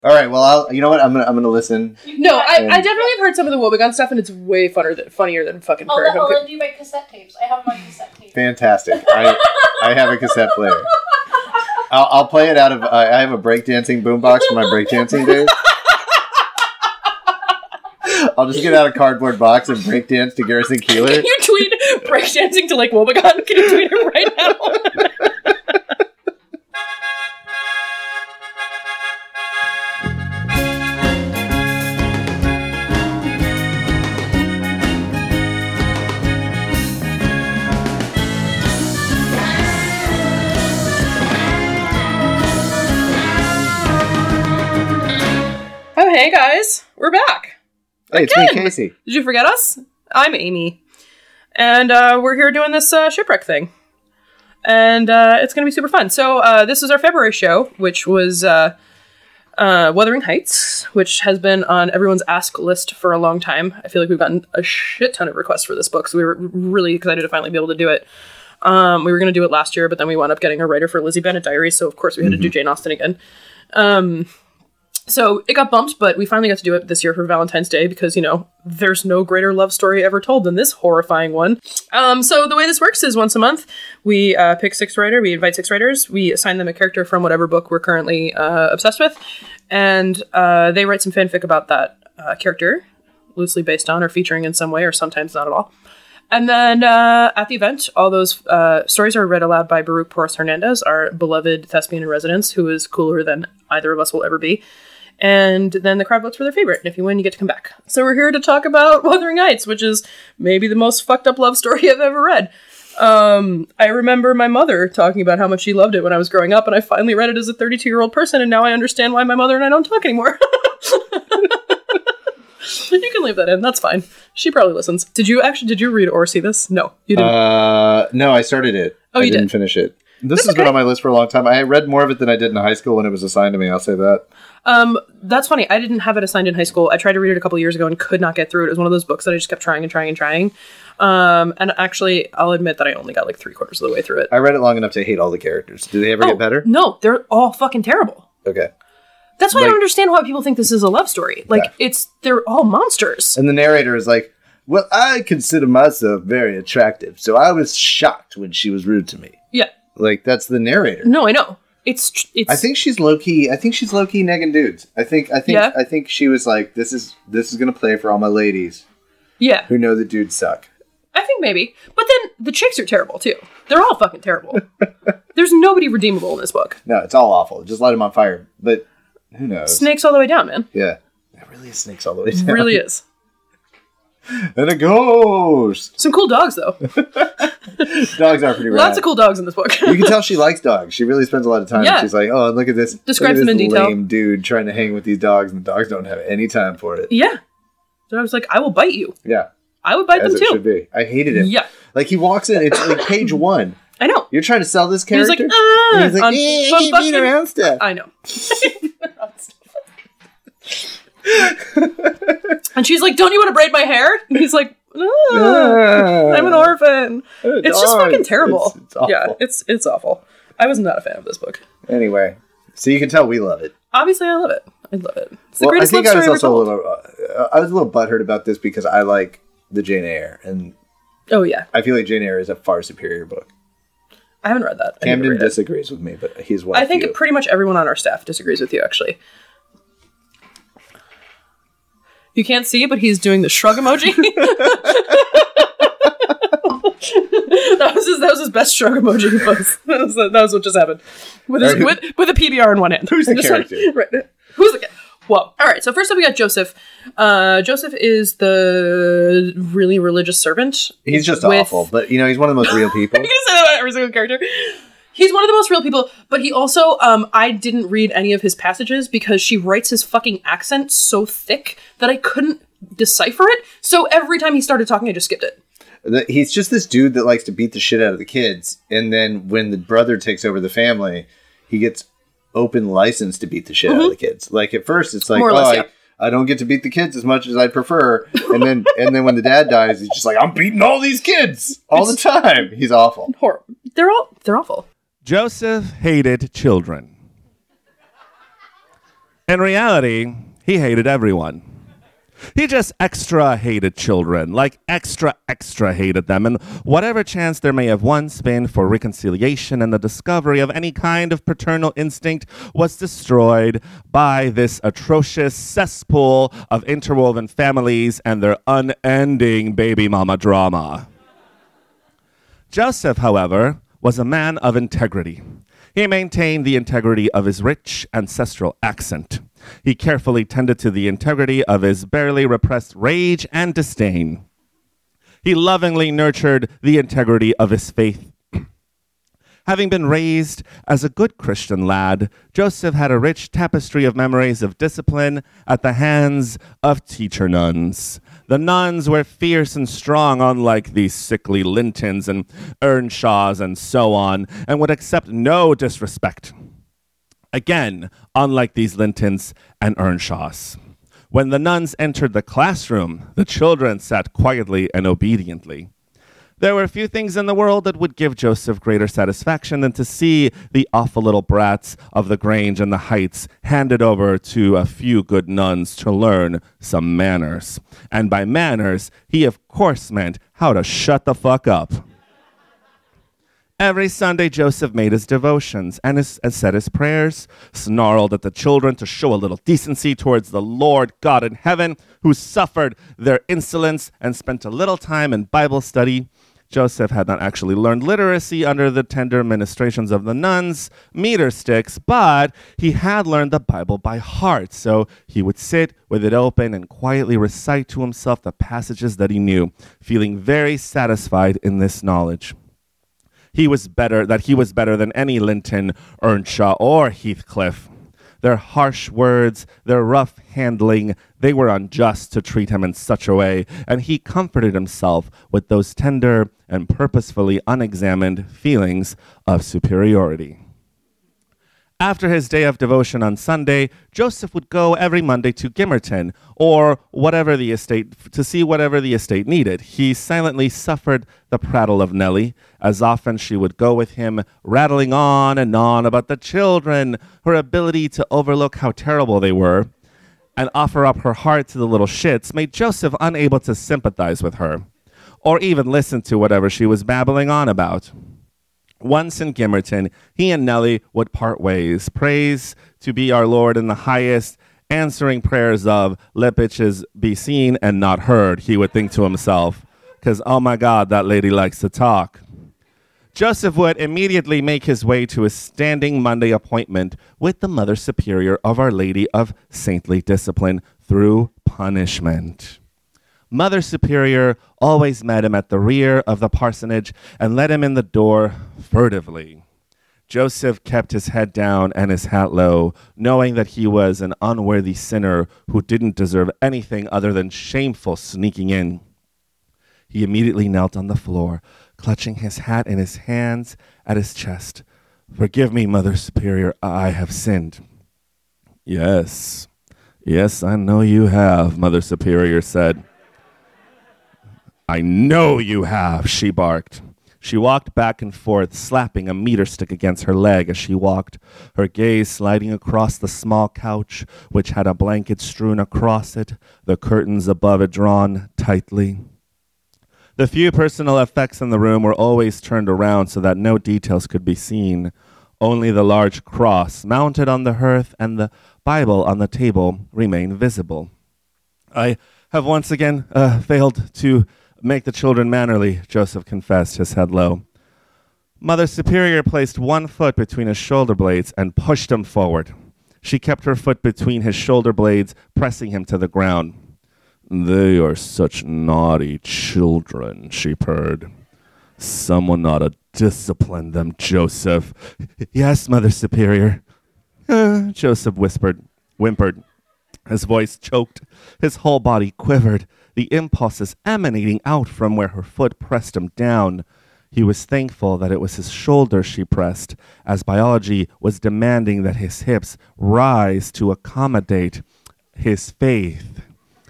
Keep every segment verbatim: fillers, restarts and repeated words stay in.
All right, well, I'll, you know what? I'm gonna I'm gonna listen. No, I, I definitely have heard some of the Woebegone stuff, and it's way funner than, funnier than fucking I'll, Prairie I'll Home. lend you my cassette tapes. I have them on cassette tape. Fantastic. I I have a cassette player. I'll, I'll play it out of. Uh, I have a breakdancing boombox from my breakdancing days. I'll just get out a cardboard box and breakdance to Garrison Keillor. Can you tweet breakdancing to Lake Woebegone? Can you tweet it right now? Oh, hey guys, we're back. Hey, it's Again. me, Casey. Did you forget us? I'm Amy. And uh, we're here doing this uh, shipwreck thing. And uh, it's going to be super fun. So uh, this is our February show, which was uh, uh, Wuthering Heights, which has been on everyone's ask list for a long time. I feel like we've gotten a shit ton of requests for this book, so we were really excited to finally be able to do it. Um, we were going to do it last year, but then we wound up getting a writer for Lizzie Bennet Diaries, so of course we had mm-hmm. to do Jane Austen again. Um... So it got bumped, but we finally got to do it this year for Valentine's Day because, you know, there's no greater love story ever told than this horrifying one. Um, so the way this works is once a month, we uh, pick six writer, we invite six writers, we assign them a character from whatever book we're currently uh, obsessed with, and uh, they write some fanfic about that uh, character, loosely based on or featuring in some way, or sometimes not at all. And then uh, at the event, all those uh, stories are read aloud by Baruch Porras Hernandez, our beloved thespian in residence, who is cooler than either of us will ever be. And then the crowd votes for their favorite. And if you win, you get to come back. So we're here to talk about Wuthering Heights, which is maybe the most fucked up love story I've ever read. Um, I remember my mother talking about how much she loved it when I was growing up, and I finally read it as a thirty-two-year-old person, and now I understand why my mother and I don't talk anymore. You can leave that in. That's fine. She probably listens. Did you actually, did you read or see this? No, you didn't. Uh, no, I started it. Oh, I you didn't did? finish it. This That's has okay. been on my list for a long time. I read more of it than I did in high school when it was assigned to me. I'll say that. Um, that's funny. I didn't have it assigned in high school. I tried to read it a couple years ago and could not get through it. It was one of those books that I just kept trying and trying and trying. Um, and actually, I'll admit that I only got like three quarters of the way through it. I read it long enough to hate all the characters. Do they ever oh, get better? No, they're all fucking terrible. Okay. That's why like, I don't understand why people think this is a love story. Like, yeah. it's, they're all monsters. And the narrator is like, well, I consider myself very attractive, so I was shocked when she was rude to me. Yeah. Like, that's the narrator. No, I know. It's, it's. I think she's low key. I think she's low key negging dudes. I think. I think. Yeah? I think she was like, "This is this is gonna play for all my ladies Yeah. who know the dudes suck." I think maybe. But then the chicks are terrible too. They're all fucking terrible. There's nobody redeemable in this book. No, it's all awful. Just light them on fire. But who knows? Snakes all the way down, man. Yeah, it really is snakes all the way down. It really is. And a ghost. Some cool dogs though. Dogs are pretty rad. Lots of cool dogs in this book. You can tell she likes dogs. She really spends a lot of time. Yeah. She's like, oh, look at this. Describes look at them this in detail. lame dude trying to hang with these dogs, and the dogs don't have any time for it. Yeah. So I was like, I will bite you. Yeah. I would bite As them it too. should be. I hated him. Yeah. Like, he walks in, it's like page one. I know. You're trying to sell this He's character? like, ah, and he's like, on- eh, on he being fucking- around stuff. I know. And she's like, don't you want to braid my hair? And he's like, ah, Ah. I'm an orphan. Oh, It's just dogs. fucking terrible. It's, it's awful. Yeah, it's it's awful. I was not a fan of this book. Anyway, so you can tell we love it. Obviously, I love it. I love it. It's the Well, I greatest think love I was story also a ever told. little, uh, I was a little butthurt about this because I like the Jane Eyre, and Oh, yeah. I feel like Jane Eyre is a far superior book. I haven't read that. I need to Camden read it. disagrees with me, but he's one I of think few. pretty much everyone on our staff disagrees with you, actually. You can't see, but he's doing the shrug emoji. that was his. That was his best shrug emoji. Was. That was, that was what just happened with his, Right. with with a P B R in one hand. Who's the Just character? Right. Who's the character? Well, all right. So first up, we got Joseph. Uh, Joseph is the really religious servant. He's just with- awful, but you know, he's one of the most real people. I'm gonna say that about every single character. He's one of the most real people, but he also, um, I didn't read any of his passages because she writes his fucking accent so thick that I couldn't decipher it. So every time he started talking, I just skipped it. The- He's just this dude that likes to beat the shit out of the kids, and then when the brother takes over the family, he gets open license to beat the shit Mm-hmm. out of the kids. Like at first, it's like, More or oh, less, I, yeah. I don't get to beat the kids as much as I'd prefer, and then and then when the dad dies, he's just like, I'm beating all these kids all the time. He's awful. Horrible. They're all, they're awful. Joseph hated children. In reality, he hated everyone. He just extra hated children, like extra, extra hated them, and whatever chance there may have once been for reconciliation and the discovery of any kind of paternal instinct was destroyed by this atrocious cesspool of interwoven families and their unending baby mama drama. Joseph, however, was a man of integrity. He maintained the integrity of his rich ancestral accent. He carefully tended to the integrity of his barely repressed rage and disdain. He lovingly nurtured the integrity of his faith. Having been raised as a good Christian lad, Joseph had a rich tapestry of memories of discipline at the hands of teacher nuns. The nuns were fierce and strong, unlike these sickly Lintons and Earnshaws and so on, and would accept no disrespect. Again, unlike these Lintons and Earnshaws. When the nuns entered the classroom, the children sat quietly and obediently. There were few things in the world that would give Joseph greater satisfaction than to see the awful little brats of the Grange and the Heights handed over to a few good nuns to learn some manners. And by manners, he of course meant how to shut the fuck up. Every Sunday, Joseph made his devotions and, his, and said his prayers, snarled at the children to show a little decency towards the Lord God in heaven, who suffered their insolence, and spent a little time in Bible study. Joseph had not actually learned literacy under the tender ministrations of the nuns, meter sticks, but he had learned the Bible by heart, so he would sit with it open and quietly recite to himself the passages that he knew, feeling very satisfied in this knowledge. He was better, that he was better than any Linton, Earnshaw, or Heathcliff. Their harsh words, their rough handling, they were unjust to treat him in such a way, and he comforted himself with those tender and purposefully unexamined feelings of superiority. After his day of devotion on Sunday, Joseph would go every Monday to Gimmerton, or whatever the estate, to see whatever the estate needed. He silently suffered the prattle of Nellie. As often she would go with him, rattling on and on about the children, her ability to overlook how terrible they were, and offer up her heart to the little shits, made Joseph unable to sympathize with her, or even listen to whatever she was babbling on about. Once in Gimmerton, he and Nellie would part ways. Praise to be our Lord in the highest, answering prayers of, let bitches be seen and not heard, he would think to himself, because, oh my God, that lady likes to talk. Joseph would immediately make his way to his standing Monday appointment with the Mother Superior of Our Lady of Saintly Discipline through punishment. Mother Superior always met him at the rear of the parsonage and let him in the door furtively. Joseph kept his head down and his hat low, knowing that he was an unworthy sinner who didn't deserve anything other than shameful sneaking in. He immediately knelt on the floor, clutching his hat in his hands at his chest. Forgive me, Mother Superior, I have sinned. Yes, yes, I know you have, Mother Superior said. I know you have, she barked. She walked back and forth, slapping a meter stick against her leg as she walked, her gaze sliding across the small couch, which had a blanket strewn across it, the curtains above it drawn tightly. The few personal effects in the room were always turned around so that no details could be seen. Only the large cross mounted on the hearth and the Bible on the table remained visible. I have once again uh, failed to make the children mannerly, Joseph confessed, his head low. Mother Superior placed one foot between his shoulder blades and pushed him forward. She kept her foot between his shoulder blades, pressing him to the ground. They are such naughty children, she purred. Someone ought to discipline them, Joseph. Yes, Mother Superior. Uh, Joseph whispered, whimpered. His voice choked. His whole body quivered, the impulses emanating out from where her foot pressed him down. He was thankful that it was his shoulder she pressed, as biology was demanding that his hips rise to accommodate his faith.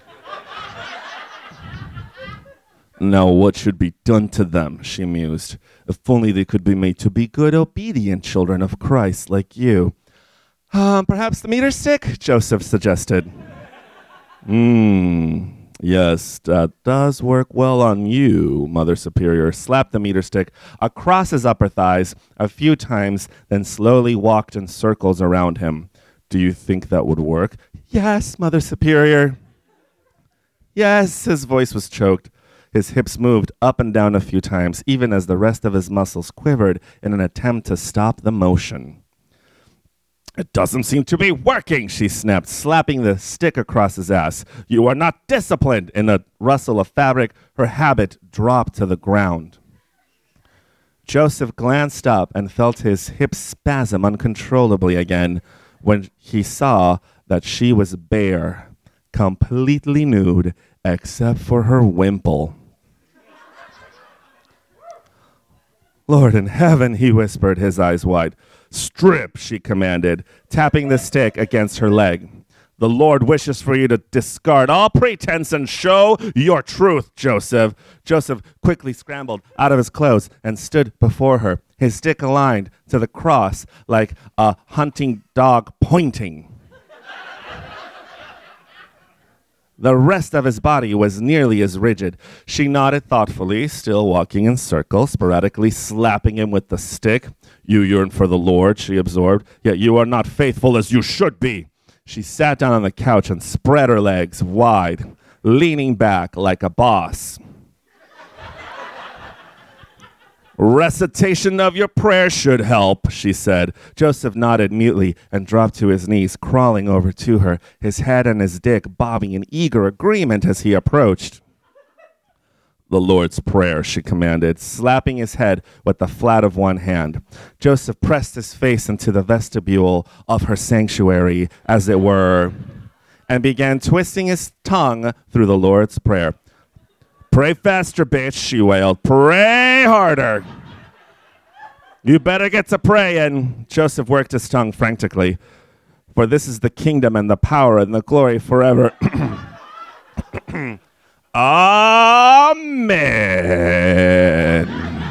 Now what should be done to them, she mused. If only they could be made to be good, obedient children of Christ like you. Um, perhaps the meter stick? Joseph suggested. Hmm. Yes, that does work well on you, Mother Superior slapped the meter stick across his upper thighs a few times, then slowly walked in circles around him. Do you think that would work? Yes, Mother Superior. Yes, his voice was choked. His hips moved up and down a few times, even as the rest of his muscles quivered in an attempt to stop the motion. It doesn't seem to be working, she snapped, slapping the stick across his ass. You are not disciplined. In a rustle of fabric, her habit dropped to the ground. Joseph glanced up and felt his hips spasm uncontrollably again when he saw that she was bare, completely nude, except for her wimple. Lord in heaven, he whispered, his eyes wide. Strip, she commanded, tapping the stick against her leg. The Lord wishes for you to discard all pretense and show your truth, Joseph. Joseph quickly scrambled out of his clothes and stood before her, his stick aligned to the cross like a hunting dog pointing. The rest of his body was nearly as rigid. She nodded thoughtfully, still walking in circles, sporadically slapping him with the stick. You yearn for the Lord, she absorbed, yet you are not faithful as you should be. She sat down on the couch and spread her legs wide, leaning back like a boss. Recitation of your prayer should help, she said. Joseph nodded mutely and dropped to his knees, crawling over to her, his head and his dick bobbing in eager agreement as he approached. The Lord's Prayer, she commanded, slapping his head with the flat of one hand. Joseph pressed his face into the vestibule of her sanctuary, as it were, and began twisting his tongue through the Lord's Prayer. Pray faster, bitch, she wailed. Pray harder. You better get to praying. Joseph worked his tongue frantically. For this is the kingdom and the power and the glory forever. Amen.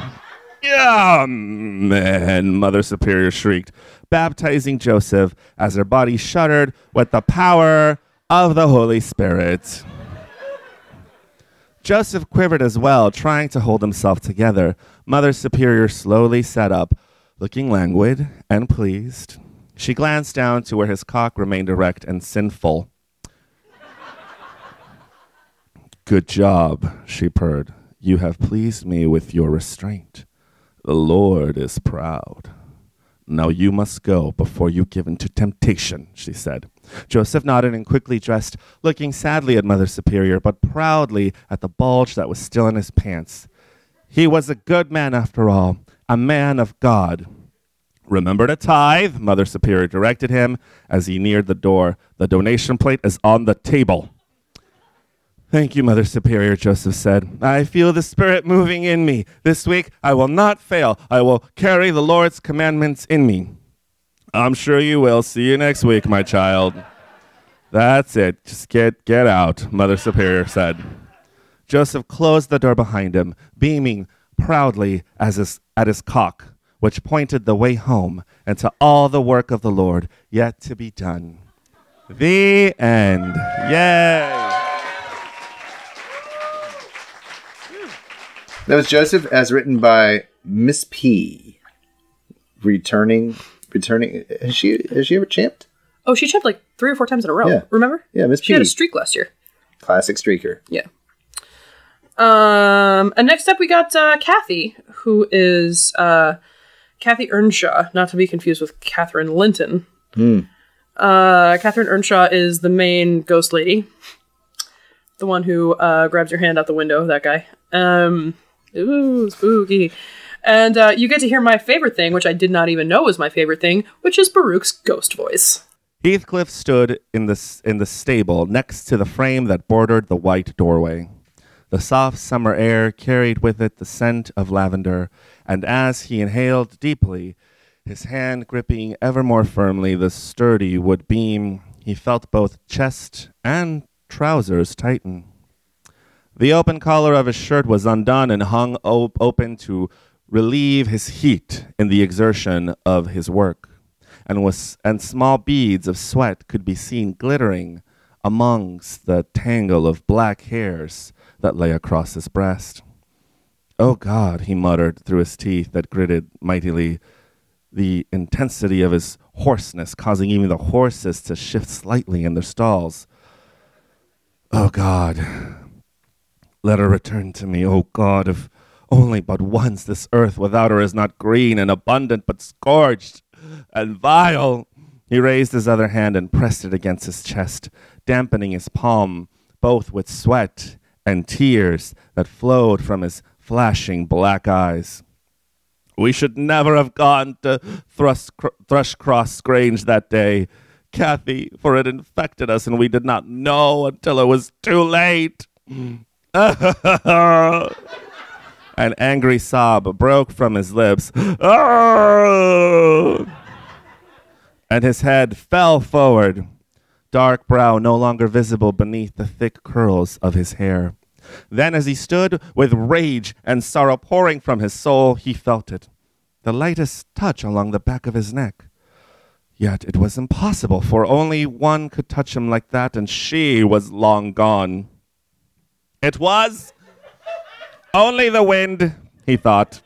Amen, Mother Superior shrieked, baptizing Joseph as her body shuddered with the power of the Holy Spirit. Joseph quivered as well, trying to hold himself together. Mother Superior slowly sat up, looking languid and pleased. She glanced down to where his cock remained erect and sinful. Good job, she purred. You have pleased me with your restraint. The Lord is proud. Now you must go before you give in to temptation, she said. Joseph nodded and quickly dressed, looking sadly at Mother Superior, but proudly at the bulge that was still in his pants. He was a good man after all, a man of God. Remember to tithe, Mother Superior directed him as he neared the door. The donation plate is on the table. Thank you, Mother Superior, Joseph said. I feel the Spirit moving in me. This week I will not fail. I will carry the Lord's commandments in me. I'm sure you will. See you next week, my child. That's it. Just get, get out, Mother Superior said. Joseph closed the door behind him, beaming proudly as his, at his cock, which pointed the way home and to all the work of the Lord yet to be done. The end. Yay! That was Joseph, as written by Miss P. Returning, returning. Has she has she ever champed? Oh, she champed like three or four times in a row. Yeah. Remember? Yeah, Miss P. She had a streak last year. Classic streaker. Yeah. Um. And next up, we got uh, Kathy, who is uh, Kathy Earnshaw, not to be confused with Catherine Linton. Hmm. Uh, Catherine Earnshaw is the main ghost lady, the one who uh, grabs your hand out the window. That guy. Um. Ooh, spooky. And uh, you get to hear my favorite thing, which I did not even know was my favorite thing, which is Baruch's ghost voice. Heathcliff stood in the, in the stable next to the frame that bordered the white doorway. The soft summer air carried with it the scent of lavender, and as he inhaled deeply, his hand gripping ever more firmly the sturdy wood beam, he felt both chest and trousers tighten. The open collar of his shirt was undone and hung op- open to relieve his heat in the exertion of his work. and was and small beads of sweat could be seen glittering amongst the tangle of black hairs that lay across his breast. "Oh God," he muttered through his teeth that gritted mightily, the intensity of his hoarseness causing even the horses to shift slightly in their stalls. "Oh God, let her return to me. Oh God, if only but once this earth without her is not green and abundant, but scorched and vile." He raised his other hand and pressed it against his chest, dampening his palm, both with sweat and tears that flowed from his flashing black eyes. "We should never have gone to Thrush, Thrushcross Grange that day, Kathy, for it infected us and we did not know until it was too late." An angry sob broke from his lips. And his head fell forward, dark brow no longer visible beneath the thick curls of his hair. Then as he stood with rage and sorrow pouring from his soul, he felt it, the lightest touch along the back of his neck. Yet it was impossible, for only one could touch him like that, and she was long gone. It was only the wind, he thought.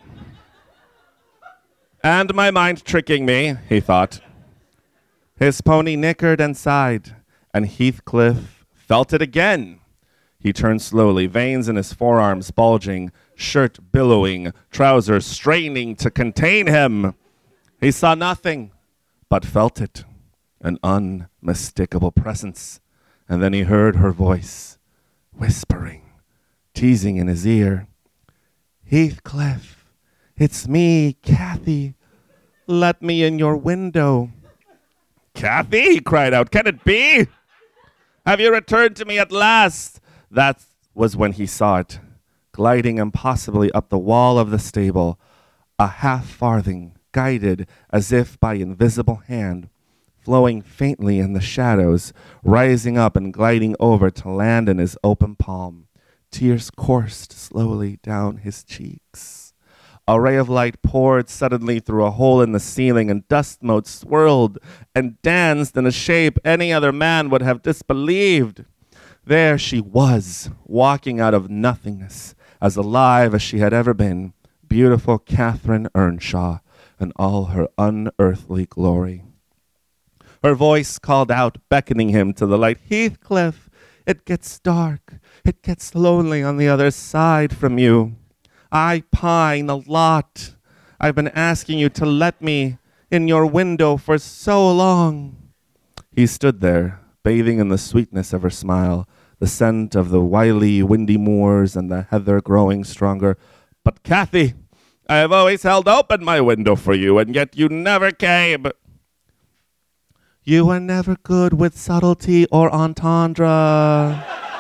And my mind tricking me, he thought. His pony nickered and sighed, and Heathcliff felt it again. He turned slowly, veins in his forearms bulging, shirt billowing, trousers straining to contain him. He saw nothing, but felt it, an unmistakable presence. And then he heard her voice, whispering, teasing in his ear. "Heathcliff, it's me, Kathy. Let me in your window." "Kathy," he cried out, "can it be? Have you returned to me at last?" That was when he saw it, gliding impossibly up the wall of the stable, a half farthing, guided as if by invisible hand, flowing faintly in the shadows, rising up and gliding over to land in his open palm. Tears coursed slowly down his cheeks. A ray of light poured suddenly through a hole in the ceiling, and dust motes swirled and danced in a shape any other man would have disbelieved. There she was, walking out of nothingness, as alive as she had ever been, beautiful Catherine Earnshaw in all her unearthly glory. Her voice called out, beckoning him to the light. "Heathcliff, it gets dark. It gets lonely on the other side from you. I pine a lot. I've been asking you to let me in your window for so long." He stood there, bathing in the sweetness of her smile, the scent of the wily, windy moors and the heather growing stronger. "But Kathy, I have always held open my window for you, and yet you never came." "You were never good with subtlety or entendre."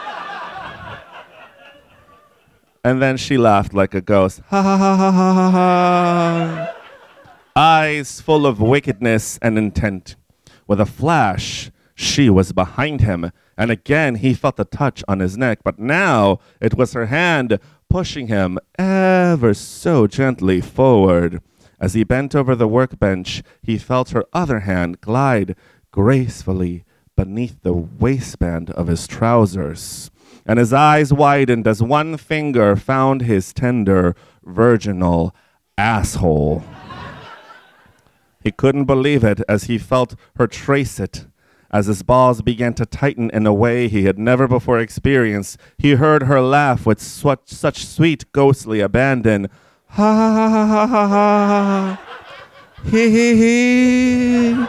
And then she laughed like a ghost. Ha ha ha ha ha ha ha. Eyes full of wickedness and intent. With a flash, she was behind him, and again he felt the touch on his neck, but now it was her hand pushing him ever so gently forward. As he bent over the workbench, he felt her other hand glide gracefully beneath the waistband of his trousers, and his eyes widened as one finger found his tender, virginal asshole. He couldn't believe it as he felt her trace it. As his balls began to tighten in a way he had never before experienced, he heard her laugh with such, such sweet, ghostly abandon. Ha ha ha ha ha ha. Hee hee hee.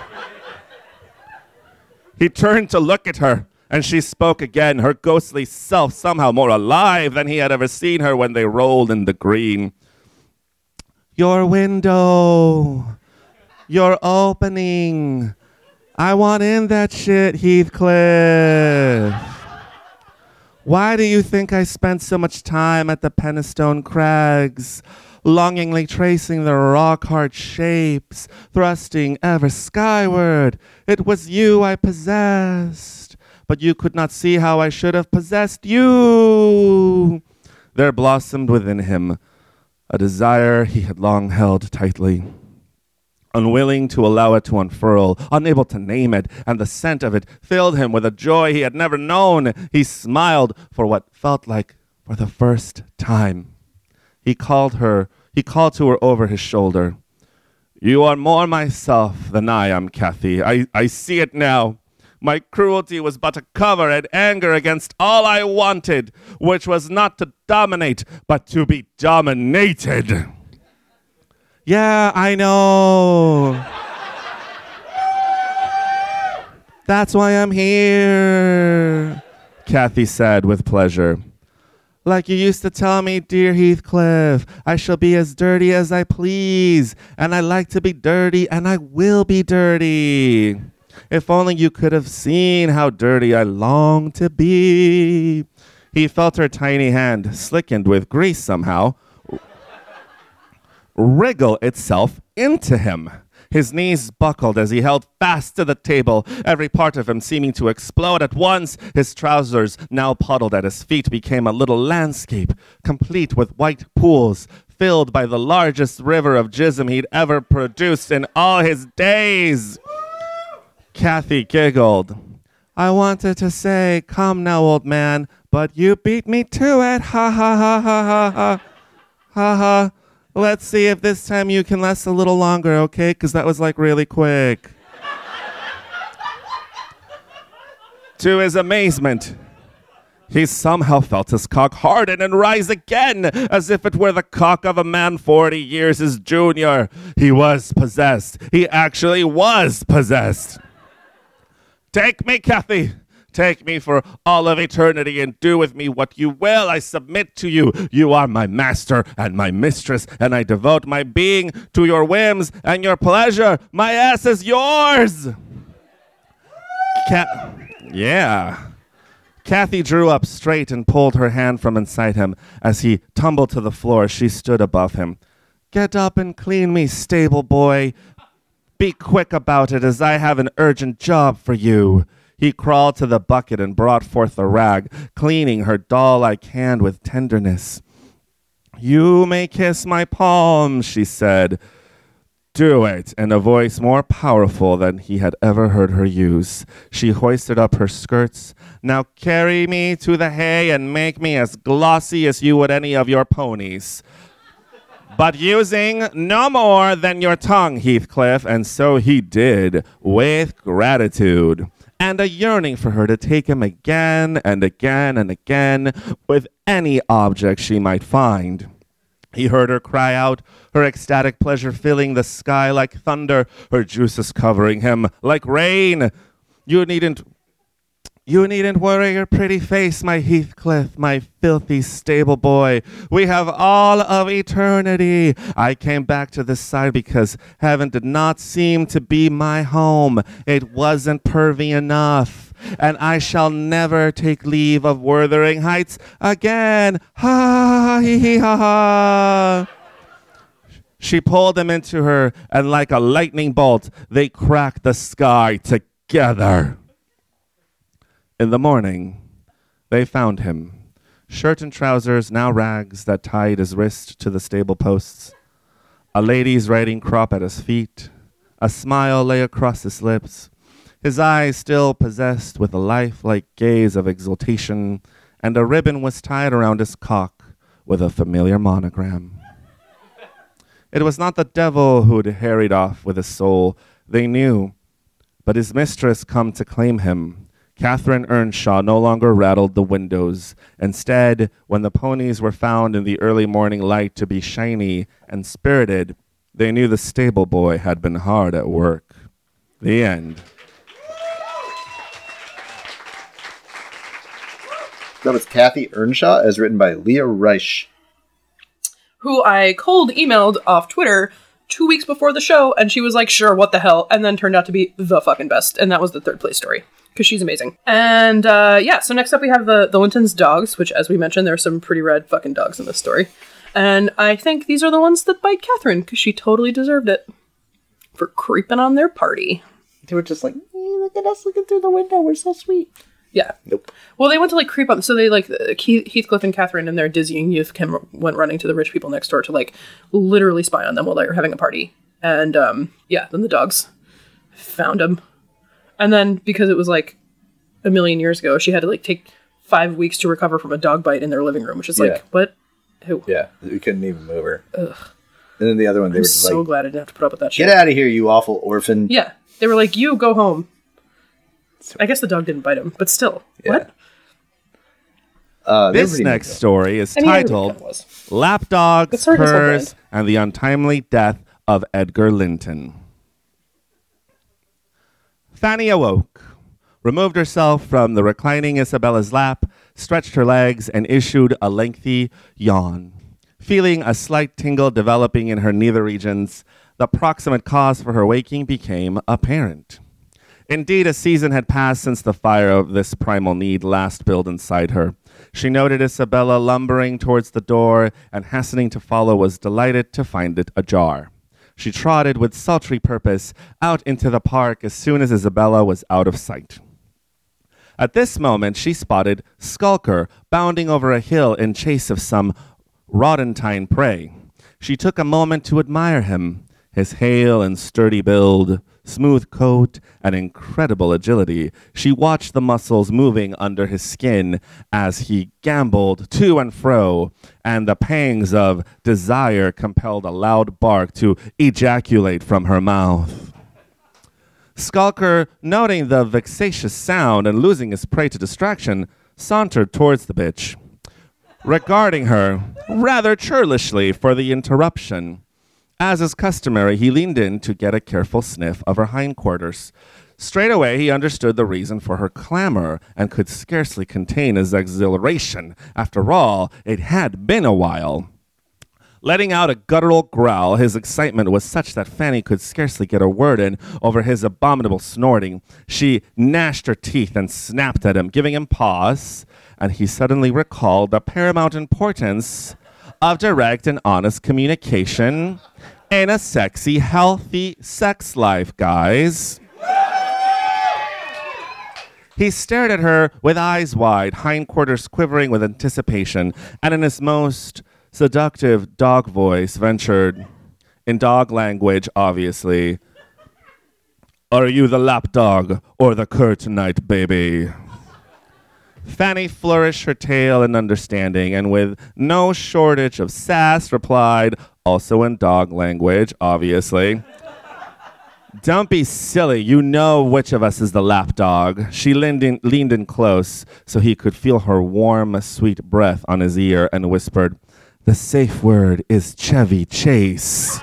He turned to look at her, and she spoke again, her ghostly self somehow more alive than he had ever seen her when they rolled in the green. "Your window. Your opening. I want in that shit, Heathcliff. Why do you think I spent so much time at the Penistone Crags, longingly tracing the rock-hard shapes, thrusting ever skyward? It was you I possessed, but you could not see how I should have possessed you." There blossomed within him a desire he had long held tightly. unwilling to allow it to unfurl, unable to name it, and the scent of it filled him with a joy he had never known. He smiled for what felt like for the first time. He called her, he called to her over his shoulder. You are more myself than I am, Kathy. I, I see it now. My cruelty was but a cover and anger against all I wanted, which was not to dominate, but to be dominated. Yeah, I know. That's why I'm here, Kathy said with pleasure. Like you used to tell me, dear Heathcliff, I shall be as dirty as I please, and I like to be dirty, and I will be dirty. If only you could have seen how dirty I long to be. He felt her tiny hand, slickened with grease somehow, wriggle itself into him. His knees buckled as he held fast to the table, every part of him seeming to explode at once. His trousers, now puddled at his feet, became a little landscape, complete with white pools, filled by the largest river of jism he'd ever produced in all his days. Kathy giggled. I wanted to say, come now, old man, but you beat me to it. Ha ha ha ha ha ha. Ha ha. Let's see if this time you can last a little longer, okay? Because that was like really quick. To his amazement, he somehow felt his cock harden and rise again, as if it were the cock of a man forty years his junior. He was possessed. He actually was possessed. Take me, Kathy. Take me for all of eternity and do with me what you will. I submit to you. You are my master and my mistress, and I devote my being to your whims and your pleasure. My ass is yours. Cat, yeah. Kathy drew up straight and pulled her hand from inside him. As he tumbled to the floor, she stood above him. Get up and clean me, stable boy. Be quick about it, as I have an urgent job for you. He crawled to the bucket and brought forth a rag, cleaning her doll-like hand with tenderness. You may kiss my palms, she said. Do it, in a voice more powerful than he had ever heard her use. She hoisted up her skirts. Now carry me to the hay and make me as glossy as you would any of your ponies. But using no more than your tongue, Heathcliff, and so he did, with gratitude. And a yearning for her to take him again and again and again with any object she might find. He heard her cry out, her ecstatic pleasure filling the sky like thunder, her juices covering him like rain. You needn't, you needn't worry your pretty face, my Heathcliff, my filthy stable boy. We have all of eternity. I came back to this side because heaven did not seem to be my home. It wasn't pervy enough. And I shall never take leave of Wuthering Heights again. Ha, hee, hee, ha, ha. She pulled him into her, and like a lightning bolt, they cracked the sky together. In the morning, they found him, shirt and trousers, now rags that tied his wrist to the stable posts, a lady's riding crop at his feet. A smile lay across his lips, his eyes still possessed with a lifelike gaze of exultation, and a ribbon was tied around his cock with a familiar monogram. It was not the devil who had harried off with his soul, they knew, but his mistress come to claim him. Catherine Earnshaw no longer rattled the windows. Instead, when the ponies were found in the early morning light to be shiny and spirited, they knew the stable boy had been hard at work. The end. That was Kathy Earnshaw, as written by Leah Reich. Who I cold emailed off Twitter two weeks before the show, and she was like, sure, what the hell, and then turned out to be the fucking best, and that was the third place story. Because she's amazing. And, uh, yeah, so next up we have the, the Linton's dogs, which, as we mentioned, there are some pretty rad fucking dogs in this story. And I think these are the ones that bite Catherine, because she totally deserved it. For creeping on their party. They were just like, hey, look at us looking through the window, we're so sweet. Yeah. Nope. Well, they went to, like, creep up, so they, like, Heathcliff and Catherine and their dizzying youth came, went running to the rich people next door to, like, literally spy on them while they were having a party. And, um, yeah, then the dogs found him. And then, because it was, like, a million years ago, she had to, like, take five weeks to recover from a dog bite in their living room, which is Yeah. like, what? Who? Yeah, we couldn't even move her. Ugh. And then the other one, they I'm were just so like, glad I didn't have to put up with that shit. get out of here, you awful orphan. Yeah. They were like, you go home. I guess the dog didn't bite him, but still. Yeah. What? Uh, they're This pretty next neat, story is I mean, everybody titled kind of was. Lapdogs, But sorry, this whole Purrs, band. and the Untimely Death of Edgar Linton. Fanny awoke, removed herself from the reclining Isabella's lap, stretched her legs, and issued a lengthy yawn. Feeling a slight tingle developing in her nether regions, the proximate cause for her waking became apparent. Indeed, a season had passed since the fire of this primal need last built inside her. She noted Isabella lumbering towards the door, and hastening to follow was delighted to find it ajar. She trotted with sultry purpose out into the park as soon as Isabella was out of sight. At this moment, she spotted Skulker bounding over a hill in chase of some rodentine prey. She took a moment to admire him, his hale and sturdy build, smooth coat, and incredible agility. She watched the muscles moving under his skin as he gamboled to and fro, and the pangs of desire compelled a loud bark to ejaculate from her mouth. Skulker, noting the vexatious sound and losing his prey to distraction, sauntered towards the bitch, regarding her rather churlishly for the interruption. As is customary, he leaned in to get a careful sniff of her hindquarters. Straight away, he understood the reason for her clamor and could scarcely contain his exhilaration. After all, it had been a while. Letting out a guttural growl, his excitement was such that Fanny could scarcely get a word in over his abominable snorting. She gnashed her teeth and snapped at him, giving him pause, and he suddenly recalled the paramount importance of direct and honest communication in a sexy, healthy sex life, guys. He stared at her with eyes wide, hindquarters quivering with anticipation, and in his most seductive dog voice ventured, in dog language, obviously, "Are you the lapdog or the cur tonight, baby?" Fanny flourished her tail in understanding, and with no shortage of sass replied, also in dog language, obviously, "Don't be silly. You know which of us is the lapdog." She leaned in, leaned in close so he could feel her warm, sweet breath on his ear and whispered, "The safe word is Chevy Chase."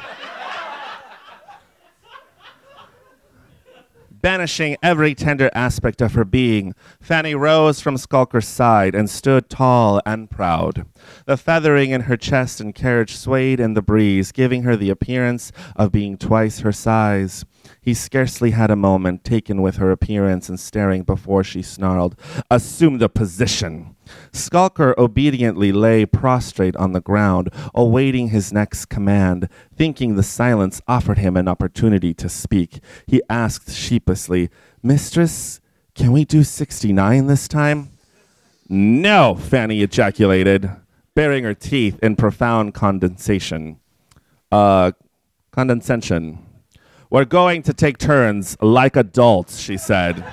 Banishing every tender aspect of her being, Fanny rose from Skulker's side and stood tall and proud. The feathering in her chest and carriage swayed in the breeze, giving her the appearance of being twice her size. He scarcely had a moment taken with her appearance and staring before she snarled, "Assume the position." Skulker obediently lay prostrate on the ground, awaiting his next command. Thinking the silence offered him an opportunity to speak, he asked sheepishly, "Mistress, can we do sixty-nine this time?" "No," Fanny ejaculated, baring her teeth in profound condensation. Uh, condescension. "We're going to take turns like adults," she said.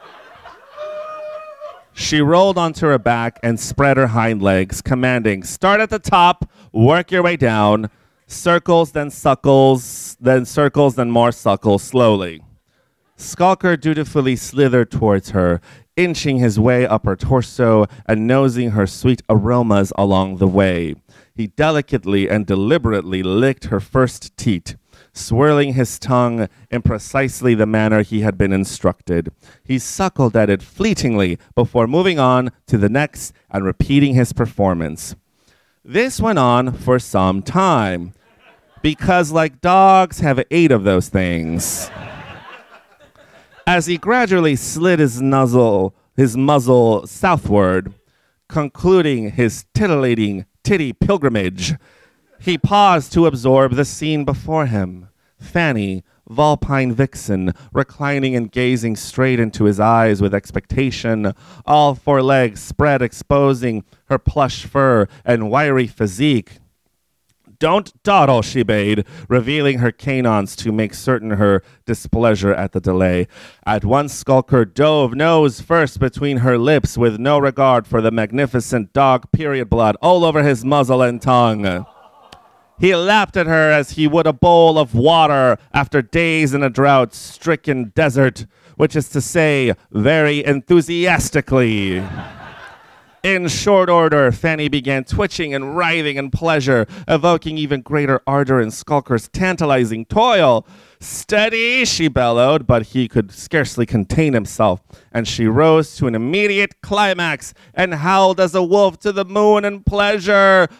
She rolled onto her back and spread her hind legs, commanding, "Start at the top, work your way down. Circles, then suckles, then circles, then more suckles, slowly." Skulker dutifully slithered towards her, inching his way up her torso and nosing her sweet aromas along the way. He delicately and deliberately licked her first teat, swirling his tongue in precisely the manner he had been instructed. He suckled at it fleetingly before moving on to the next and repeating his performance. This went on for some time, because like dogs have eight of those things. As he gradually slid his nuzzle, his muzzle southward, concluding his titillating titty pilgrimage, he paused to absorb the scene before him. Fanny, vulpine vixen, reclining and gazing straight into his eyes with expectation, all four legs spread, exposing her plush fur and wiry physique. Don't dawdle, she bade, revealing her canines to make certain her displeasure at the delay. At once Skulker dove nose first between her lips with no regard for the magnificent dog period blood all over his muzzle and tongue. He lapped at her as he would a bowl of water after days in a drought-stricken desert, which is to say, very enthusiastically. In short order, Fanny began twitching and writhing in pleasure, evoking even greater ardor in Skulker's tantalizing toil. Steady, she bellowed, but he could scarcely contain himself, and she rose to an immediate climax and howled as a wolf to the moon in pleasure.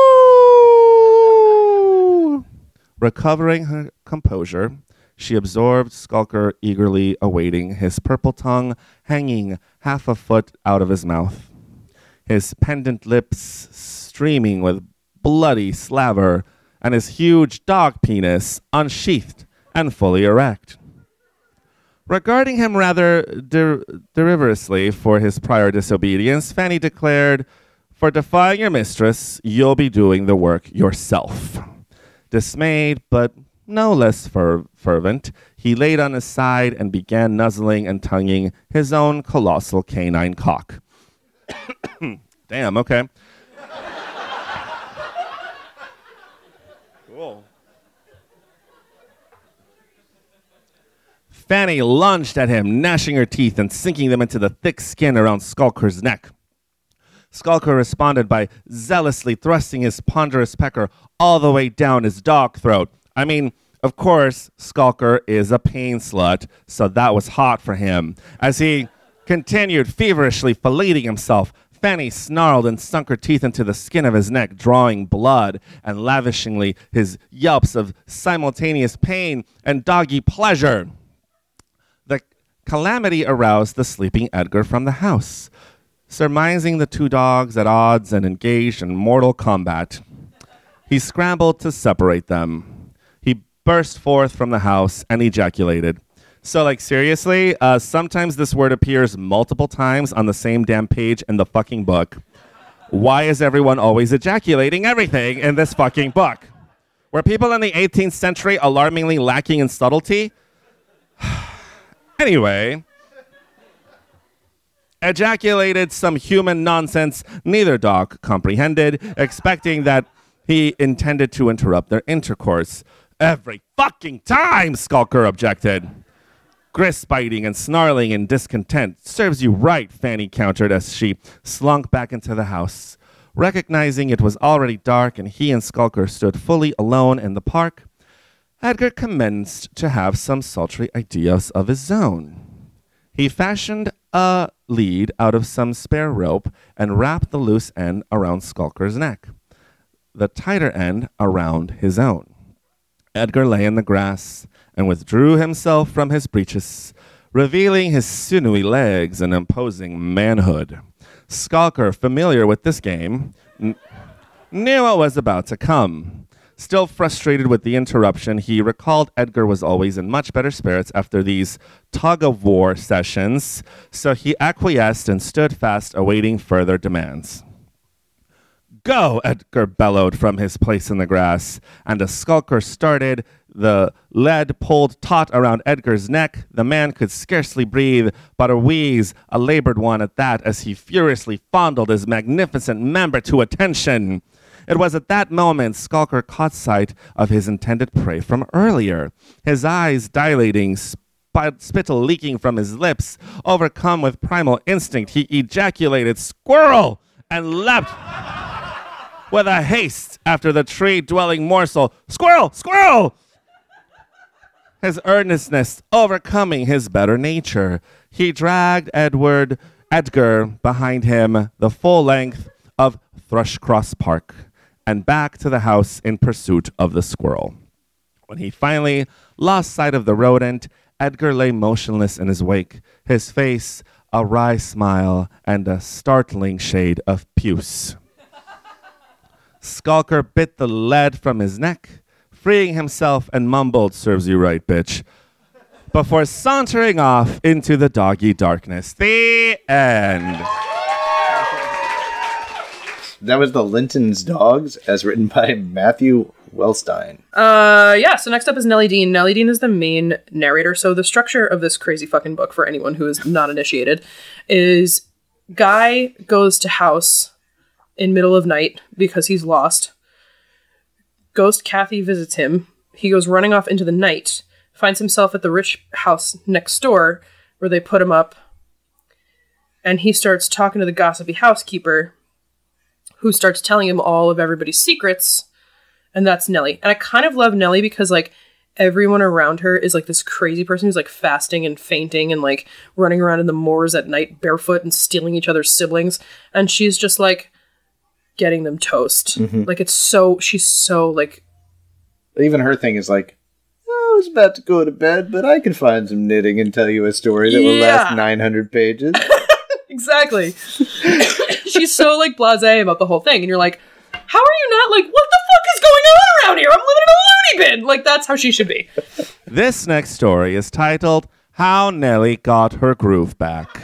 Oh! Recovering her composure, she absorbed Skulker, eagerly awaiting his purple tongue hanging half a foot out of his mouth, his pendant lips streaming with bloody slaver, and his huge dog penis unsheathed and fully erect. Regarding him rather der- derivarously for his prior disobedience, Fanny declared, "For defying your mistress, you'll be doing the work yourself." Dismayed, but no less fer- fervent, he laid on his side and began nuzzling and tonguing his own colossal canine cock. Damn, okay. Cool. Fanny lunged at him, gnashing her teeth and sinking them into the thick skin around Skulker's neck. Skulker responded by zealously thrusting his ponderous pecker all the way down his dog throat. I mean, of course, Skulker is a pain slut, so that was hot for him. As he continued feverishly filleting himself, Fanny snarled and sunk her teeth into the skin of his neck, drawing blood and lavishingly his yelps of simultaneous pain and doggy pleasure. The calamity aroused the sleeping Edgar from the house. Surmising the two dogs at odds and engaged in mortal combat, he scrambled to separate them. He burst forth from the house and ejaculated. So, like, seriously, uh, sometimes this word appears multiple times on the same damn page in the fucking book. Why is everyone always ejaculating everything in this fucking book? Were people in the eighteenth century alarmingly lacking in subtlety? Anyway, ejaculated some human nonsense neither dog comprehended, expecting that he intended to interrupt their intercourse. Every fucking time, Skulker objected. Grist biting and snarling in discontent. Serves you right, Fanny countered as she slunk back into the house. Recognizing it was already dark and he and Skulker stood fully alone in the park, Edgar commenced to have some sultry ideas of his own. He fashioned a lead out of some spare rope and wrapped the loose end around Skulker's neck, the tighter end around his own. Edgar lay in the grass and withdrew himself from his breeches, revealing his sinewy legs and imposing manhood. Skulker, familiar with this game, n- knew what was about to come. Still frustrated with the interruption, he recalled Edgar was always in much better spirits after these tug-of-war sessions, so he acquiesced and stood fast, awaiting further demands. "Go!" Edgar bellowed from his place in the grass, and as Skulker started, the lead pulled taut around Edgar's neck. The man could scarcely breathe, but a wheeze, a labored one at that, as he furiously fondled his magnificent member to attention. It was at that moment Skulker caught sight of his intended prey from earlier. His eyes dilating, sp- spittle leaking from his lips, overcome with primal instinct, he ejaculated, "Squirrel!" and leapt with a haste after the tree-dwelling morsel. "Squirrel! Squirrel!" His earnestness overcoming his better nature, he dragged Edward Edgar behind him the full length of Thrushcross Park and back to the house in pursuit of the squirrel. When he finally lost sight of the rodent, Edgar lay motionless in his wake, his face a wry smile and a startling shade of puce. Skulker bit the lead from his neck, freeing himself, and mumbled, "Serves you right, bitch," before sauntering off into the doggy darkness. The end. That was The Linton's Dogs, as written by Matthew Wellstein. Uh, yeah, so next up is Nellie Dean. Nellie Dean is the main narrator. So the structure of this crazy fucking book, for anyone who is not initiated, is Guy goes to house in middle of night because he's lost. Ghost Kathy visits him. He goes running off into the night, finds himself at the rich house next door where they put him up, and he starts talking to the gossipy housekeeper, who starts telling him all of everybody's secrets, and that's Nellie. And I kind of love Nellie because, like, everyone around her is, like, this crazy person who's, like, fasting and fainting and, like, running around in the moors at night barefoot and stealing each other's siblings, and she's just, like, getting them toast. Mm-hmm. Like, it's so, she's so, like... Even her thing is, like, I was about to go to bed, but I can find some knitting and tell you a story that will yeah. last nine hundred pages. Exactly. She's so, like, blasé about the whole thing, and you're like, how are you not, like, what the fuck is going on around here? I'm living in a loony bin! Like, that's how she should be. This next story is titled, How Nellie Got Her Groove Back.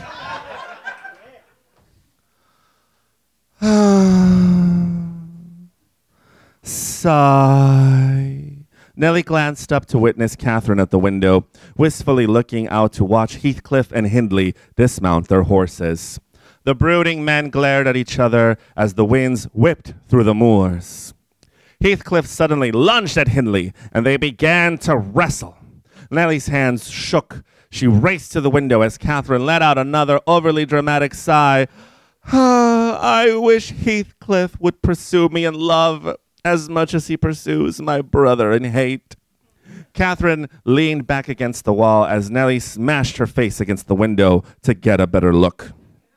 Sigh. Nellie glanced up to witness Catherine at the window, wistfully looking out to watch Heathcliff and Hindley dismount their horses. The brooding men glared at each other as the winds whipped through the moors. Heathcliff suddenly lunged at Hindley, and they began to wrestle. Nellie's hands shook. She raced to the window as Catherine let out another overly dramatic sigh. I wish Heathcliff would pursue me in love as much as he pursues my brother in hate. Catherine leaned back against the wall as Nellie smashed her face against the window to get a better look.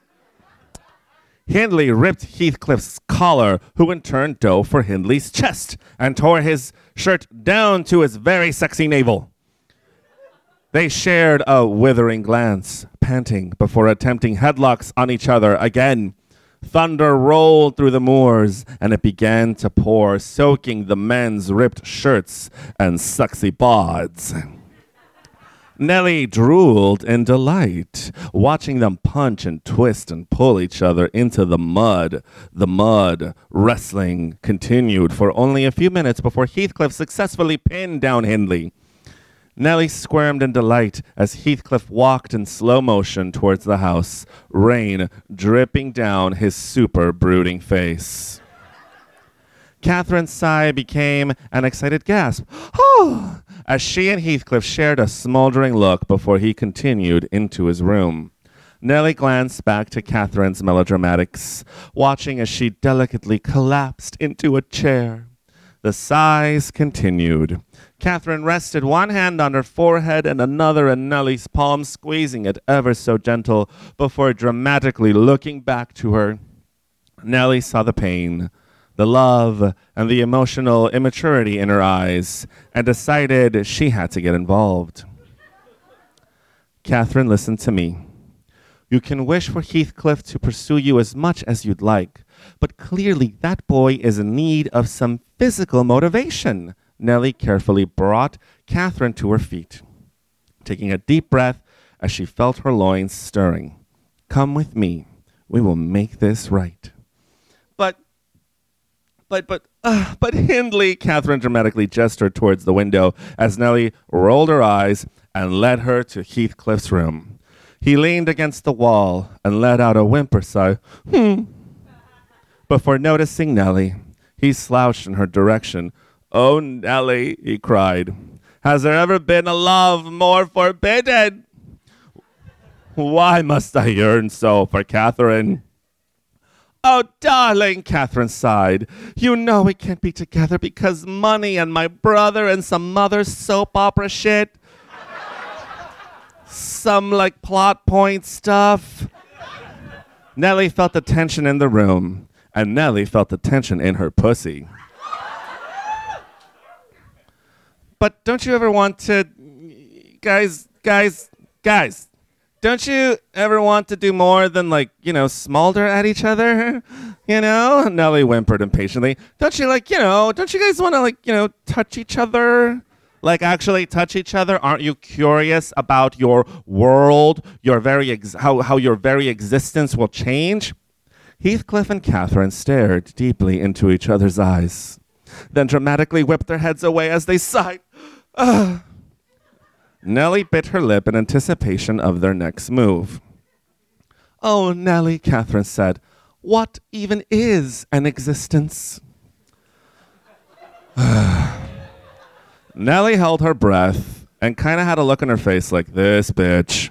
Hindley ripped Heathcliff's collar, who in turn dove for Hindley's chest and tore his shirt down to his very sexy navel. They shared a withering glance, panting before attempting headlocks on each other again. Thunder rolled through the moors, and it began to pour, soaking the men's ripped shirts and sexy bods. Nellie drooled in delight, watching them punch and twist and pull each other into the mud. The mud wrestling continued for only a few minutes before Heathcliff successfully pinned down Hindley. Nellie squirmed in delight as Heathcliff walked in slow motion towards the house, rain dripping down his super brooding face. Catherine's sigh became an excited gasp, oh, as she and Heathcliff shared a smoldering look before he continued into his room. Nellie glanced back to Catherine's melodramatics, watching as she delicately collapsed into a chair. The sighs continued. Catherine rested one hand on her forehead and another in Nellie's palm, squeezing it ever so gentle before dramatically looking back to her. Nellie saw the pain, the love, and the emotional immaturity in her eyes, and decided she had to get involved. Catherine, listen to me. You can wish for Heathcliff to pursue you as much as you'd like, but clearly that boy is in need of some physical motivation. Nellie carefully brought Catherine to her feet, taking a deep breath as she felt her loins stirring. Come with me. We will make this right. But, but, but, uh, but Hindley, Catherine dramatically gestured towards the window as Nellie rolled her eyes and led her to Heathcliff's room. He leaned against the wall and let out a whimper sigh. Hmm. Before noticing Nellie, he slouched in her direction. Oh, Nellie, he cried, has there ever been a love more forbidden? Why must I yearn so for Catherine? Oh, darling, Catherine sighed. You know we can't be together because money and my brother and some other soap opera shit. Some, like, plot point stuff. Nellie felt the tension in the room, and Nellie felt the tension in her pussy. But don't you ever want to... Guys, guys, guys, don't you ever want to do more than, like, you know, smolder at each other? You know? Nellie whimpered impatiently. Don't you, like, you know, don't you guys want to, like, you know, touch each other? Like, actually touch each other? Aren't you curious about your world, your very ex- how, how your very existence will change? Heathcliff and Catherine stared deeply into each other's eyes, then dramatically whipped their heads away as they sighed. Ah. Nellie bit her lip in anticipation of their next move. "Oh, Nellie," Catherine said, "what even is an existence?" Nellie held her breath and kind of had a look on her face like, this bitch.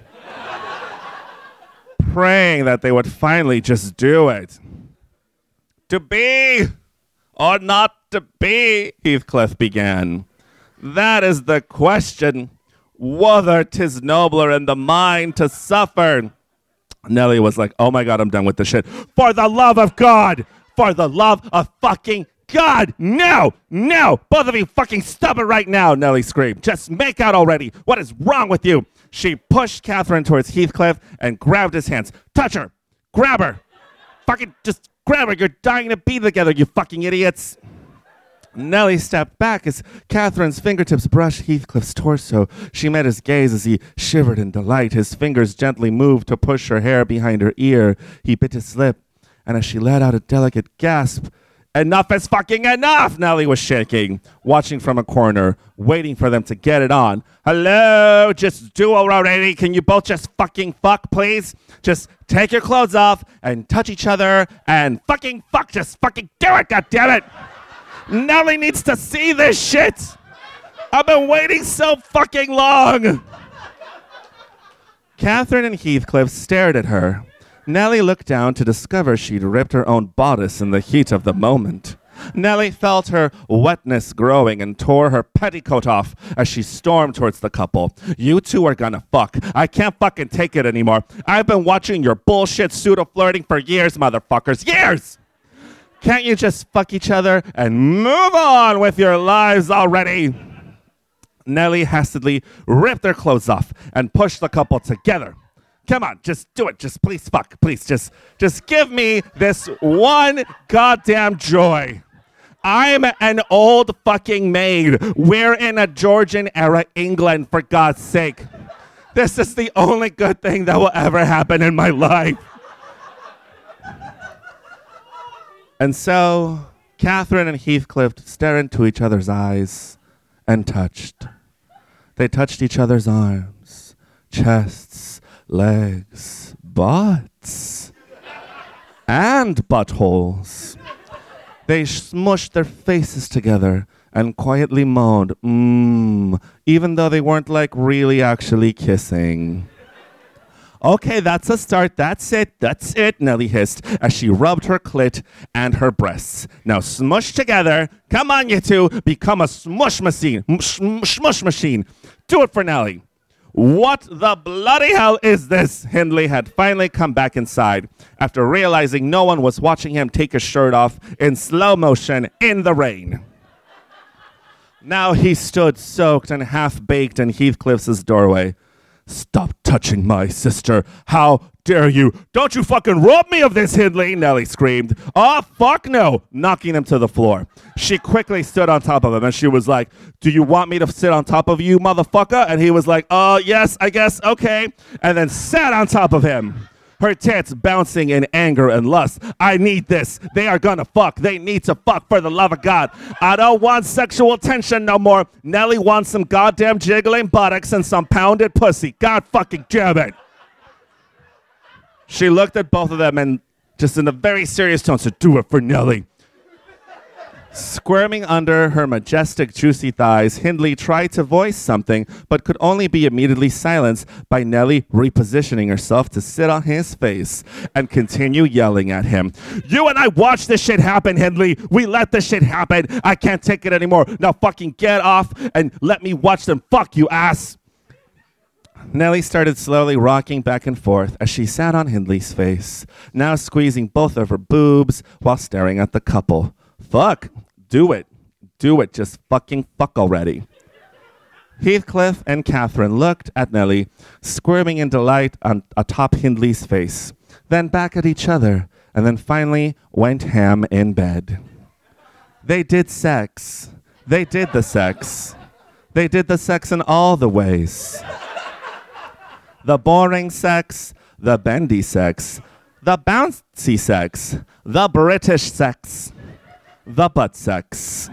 Praying that they would finally just do it. "To be or not to be," Heathcliff began. "That is the question. Whether 'tis nobler in the mind to suffer." Nellie was like, "Oh my God, I'm done with this shit. For the love of God! For the love of fucking God! No! No! Both of you fucking stop it right now!" Nellie screamed. "Just make out already! What is wrong with you?" She pushed Catherine towards Heathcliff and grabbed his hands. "Touch her! Grab her! Fucking just grab her! You're dying to be together, you fucking idiots!" Nellie stepped back as Catherine's fingertips brushed Heathcliff's torso. She met his gaze as he shivered in delight. His fingers gently moved to push her hair behind her ear. He bit his lip, and as she let out a delicate gasp, "Enough is fucking enough!" Nellie was shaking, watching from a corner, waiting for them to get it on. "Hello? Just do it already. Can you both just fucking fuck, please? Just take your clothes off and touch each other and fucking fuck. Just fucking do it, goddammit! Nellie needs to see this shit! I've been waiting so fucking long!" Catherine and Heathcliff stared at her. Nellie looked down to discover she'd ripped her own bodice in the heat of the moment. Nellie felt her wetness growing and tore her petticoat off as she stormed towards the couple. "You two are gonna fuck. I can't fucking take it anymore. I've been watching your bullshit pseudo-flirting for years, motherfuckers. Years! Can't you just fuck each other and move on with your lives already?" Nellie hastily ripped their clothes off and pushed the couple together. "Come on, just do it. Just please fuck. Please, just, just give me this one goddamn joy. I'm an old fucking maid. We're in a Georgian era England, for God's sake. This is the only good thing that will ever happen in my life." And so, Catherine and Heathcliff stared into each other's eyes and touched. They touched each other's arms, chests, legs, butts, and buttholes. They smushed their faces together and quietly moaned, mmm, even though they weren't like really actually kissing. "Okay, that's a start. That's it. That's it," Nellie hissed as she rubbed her clit and her breasts. "Now smush together. Come on, you two. Become a smush machine. Smush machine. Do it for Nellie." "What the bloody hell is this?" Hindley had finally come back inside after realizing no one was watching him take his shirt off in slow motion in the rain. Now he stood soaked and half-baked in Heathcliff's doorway. "Stop touching my sister. How dare you? Don't you fucking rob me of this, Hindley," Nellie screamed. "Oh, fuck no," knocking him to the floor. She quickly stood on top of him and she was like, "Do you want me to sit on top of you, motherfucker?" And he was like, "Oh, yes, I guess, okay." And then sat on top of him. Her tits bouncing in anger and lust. "I need this. They are gonna fuck. They need to fuck, for the love of God. I don't want sexual tension no more. Nellie wants some goddamn jiggling buttocks and some pounded pussy. God fucking damn it." She looked at both of them and just in a very serious tone said, "Do it for Nellie." Squirming under her majestic, juicy thighs, Hindley tried to voice something, but could only be immediately silenced by Nellie repositioning herself to sit on his face and continue yelling at him. "You and I watched this shit happen, Hindley. We let this shit happen. I can't take it anymore. Now fucking get off and let me watch them fuck, you ass." Nellie started slowly rocking back and forth as she sat on Hindley's face, now squeezing both of her boobs while staring at the couple. "Fuck. Do it. Do it. Just fucking fuck already." Heathcliff and Catherine looked at Nellie, squirming in delight on atop Hindley's face, then back at each other, and then finally went ham in bed. They did sex. They did the sex. They did the sex in all the ways. The boring sex, the bendy sex, the bouncy sex, the British sex, the butt sex.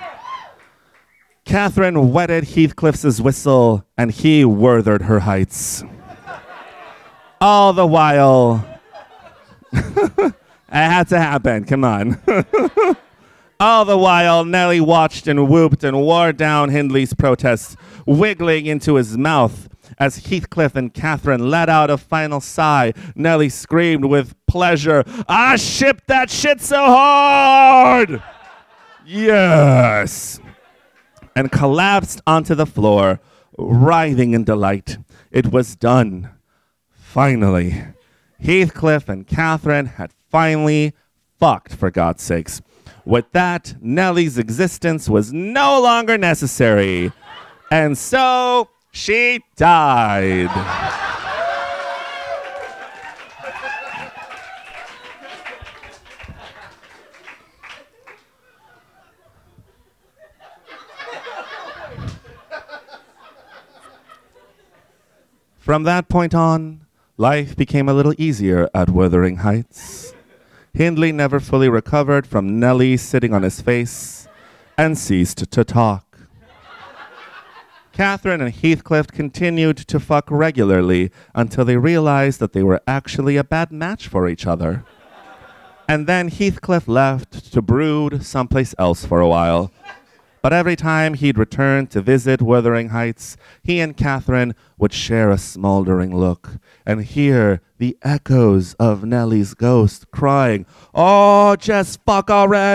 Catherine wetted Heathcliff's whistle, and he worthered her heights. All the while, it had to happen, come on. All the while, Nellie watched and whooped and wore down Hindley's protests, wiggling into his mouth. As Heathcliff and Catherine let out a final sigh, Nellie screamed with pleasure, "I shipped that shit so hard!" Yes! And collapsed onto the floor, writhing in delight. It was done. Finally. Heathcliff and Catherine had finally fucked, for God's sakes. With that, Nellie's existence was no longer necessary. And so she died. From that point on, life became a little easier at Wuthering Heights. Hindley never fully recovered from Nellie sitting on his face and ceased to talk. Catherine and Heathcliff continued to fuck regularly until they realized that they were actually a bad match for each other. And then Heathcliff left to brood someplace else for a while. But every time he'd return to visit Wuthering Heights, he and Catherine would share a smoldering look and hear the echoes of Nellie's ghost crying, "Oh, just fuck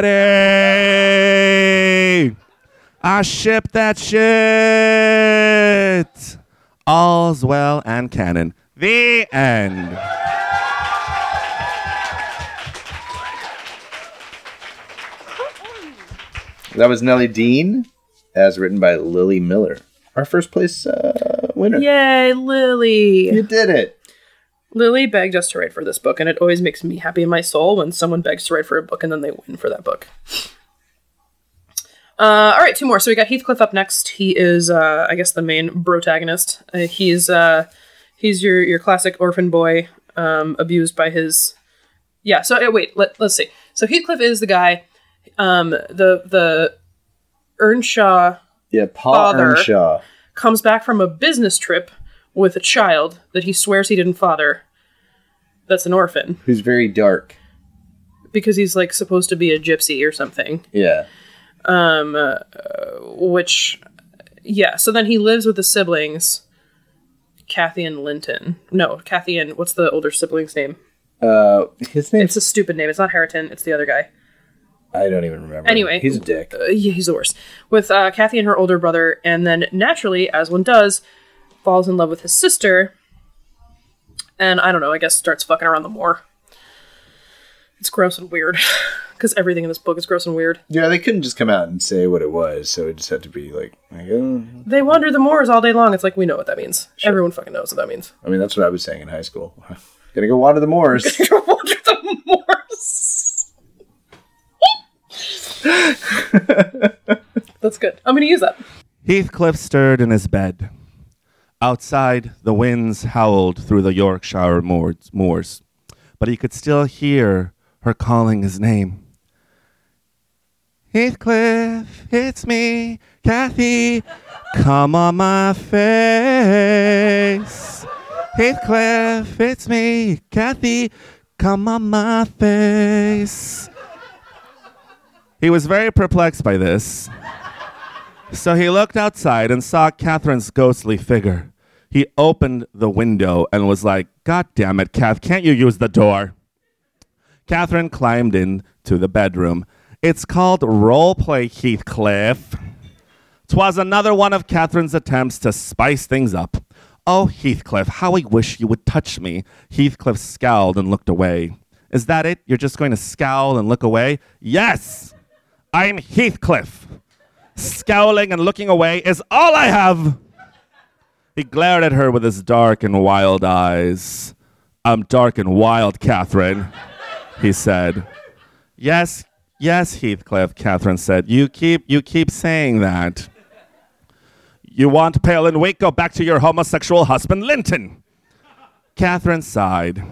already! I shipped that shit!" All's well and canon. The end. That was Nellie Dean, as written by Lily Miller. Our first place uh, winner. Yay, Lily. You did it. Lily begged us to write for this book, and it always makes me happy in my soul when someone begs to write for a book and then they win for that book. Uh, all right, two more. So we got Heathcliff up next. He is, uh, I guess, the main protagonist. Uh, he's uh, he's your, your classic orphan boy, um, abused by his... Yeah, so uh, wait, let, let's see. So Heathcliff is the guy... Um, the the Earnshaw Yeah, Paul father Earnshaw. comes back from a business trip with a child that he swears he didn't father. That's an orphan. Who's very dark. Because he's like supposed to be a gypsy or something. Yeah. Um, uh, which, yeah. So then he lives with the siblings, Kathy and Linton. No, Kathy and what's the older sibling's name? Uh, his name. It's a stupid name. It's not Harrington. It's the other guy. I don't even remember. Anyway. He's a dick. Uh, yeah, he's the worst. With uh, Kathy and her older brother, and then naturally, as one does, falls in love with his sister. And I don't know, I guess starts fucking around the moor. It's gross and weird. Because everything in this book is gross and weird. Yeah, they couldn't just come out and say what it was, so it just had to be like, like oh. They wander the moors all day long. It's like, we know what that means. Sure. Everyone fucking knows what that means. I mean, that's what I was saying in high school. Gonna go wander the moors. Gonna go wander the moors. That's good. I'm going to use that. Heathcliff stirred in his bed. Outside, the winds howled through the Yorkshire moors, moors, but he could still hear her calling his name. Heathcliff, it's me, Kathy, come on my face. Heathcliff, it's me, Kathy, come on my face. He was very perplexed by this. So he looked outside and saw Catherine's ghostly figure. He opened the window and was like, "God damn it, Kath, can't you use the door?" Catherine climbed into the bedroom. It's called roleplay, Heathcliff. 'Twas another one of Catherine's attempts to spice things up. "Oh, Heathcliff, how I wish you would touch me." Heathcliff scowled and looked away. "Is that it? You're just going to scowl and look away?" "Yes, I'm Heathcliff. Scowling and looking away is all I have." He glared at her with his dark and wild eyes. "I'm dark and wild, Catherine," he said. Yes, yes, Heathcliff, Catherine said. You keep, you keep saying that. "You want pale and weak? Go back to your homosexual husband, Linton." Catherine sighed.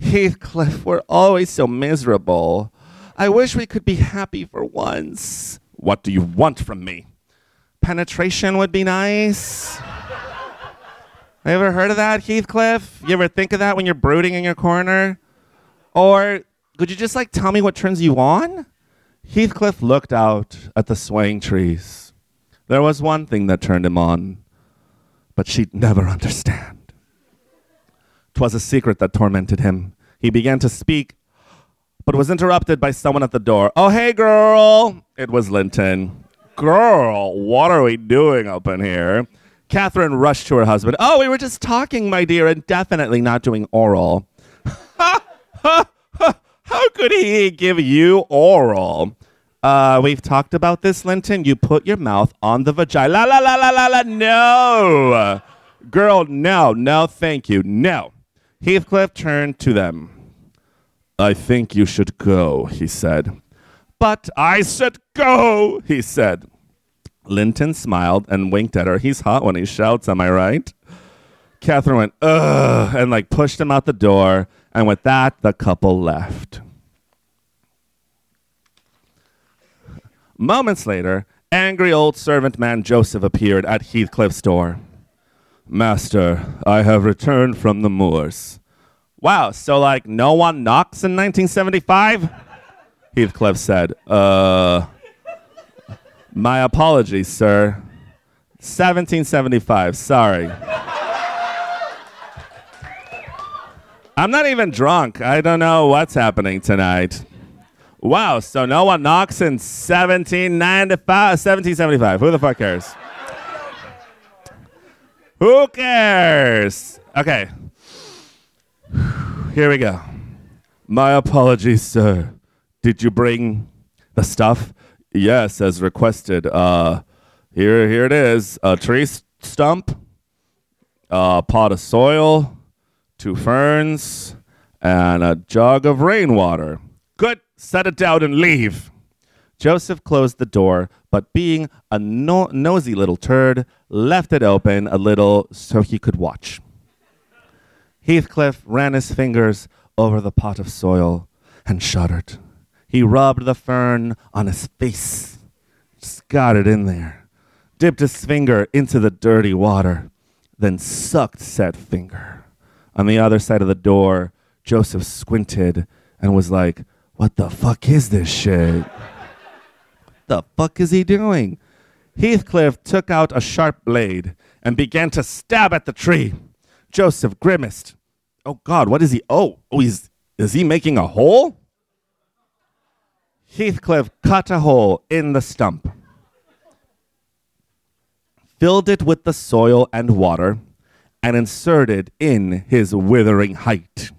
Heathcliff, we're always so miserable. I wish we could be happy for once. What do you want from me? Penetration would be nice. Have you ever heard of that, Heathcliff? You ever think of that when you're brooding in your corner? Or could you just like tell me what turns you on? Heathcliff looked out at the swaying trees. There was one thing that turned him on, but she'd never understand. 'Twas a secret that tormented him. He began to speak, but was interrupted by someone at the door. Oh, hey, girl. It was Linton. Girl, what are we doing up in here? Catherine rushed to her husband. Oh, we were just talking, my dear, and definitely not doing oral. Ha, ha, ha. How could he give you oral? Uh, we've talked about this, Linton. You put your mouth on the vagina. La, la, la, la, la, la. No. Girl, no, no, thank you. No. Heathcliff turned to them. I think you should go, he said. But I said go, he said. Linton smiled and winked at her. He's hot when he shouts, am I right? Catherine went, ugh, and like pushed him out the door. And with that, the couple left. Moments later, angry old servant man Joseph appeared at Heathcliff's door. Master, I have returned from the moors. Wow, so like no one knocks in nineteen seventy-five? Heathcliff said, uh, my apologies, sir. seventeen seventy-five, sorry. I'm not even drunk. I don't know what's happening tonight. Wow, so no one knocks in seventeen ninety-five, seventeen seventy-five. Who the fuck cares? Who cares? Okay. Here we go. My apologies, sir. Did you bring the stuff? Yes, as requested. Uh, here, here it is. A tree st- stump, a pot of soil, two ferns, and a jug of rainwater. Good. Set it down and leave. Joseph closed the door, but being a no- nosy little turd, left it open a little so he could watch. Heathcliff ran his fingers over the pot of soil and shuddered. He rubbed the fern on his face, just got it in there, dipped his finger into the dirty water, then sucked said finger. On the other side of the door, Joseph squinted and was like, what the fuck is this shit? The fuck is he doing? Heathcliff took out a sharp blade and began to stab at the tree. Joseph grimaced. Oh God, what is he? Oh, oh, he's is he making a hole? Heathcliff cut a hole in the stump, filled it with the soil and water, and inserted in his withering height.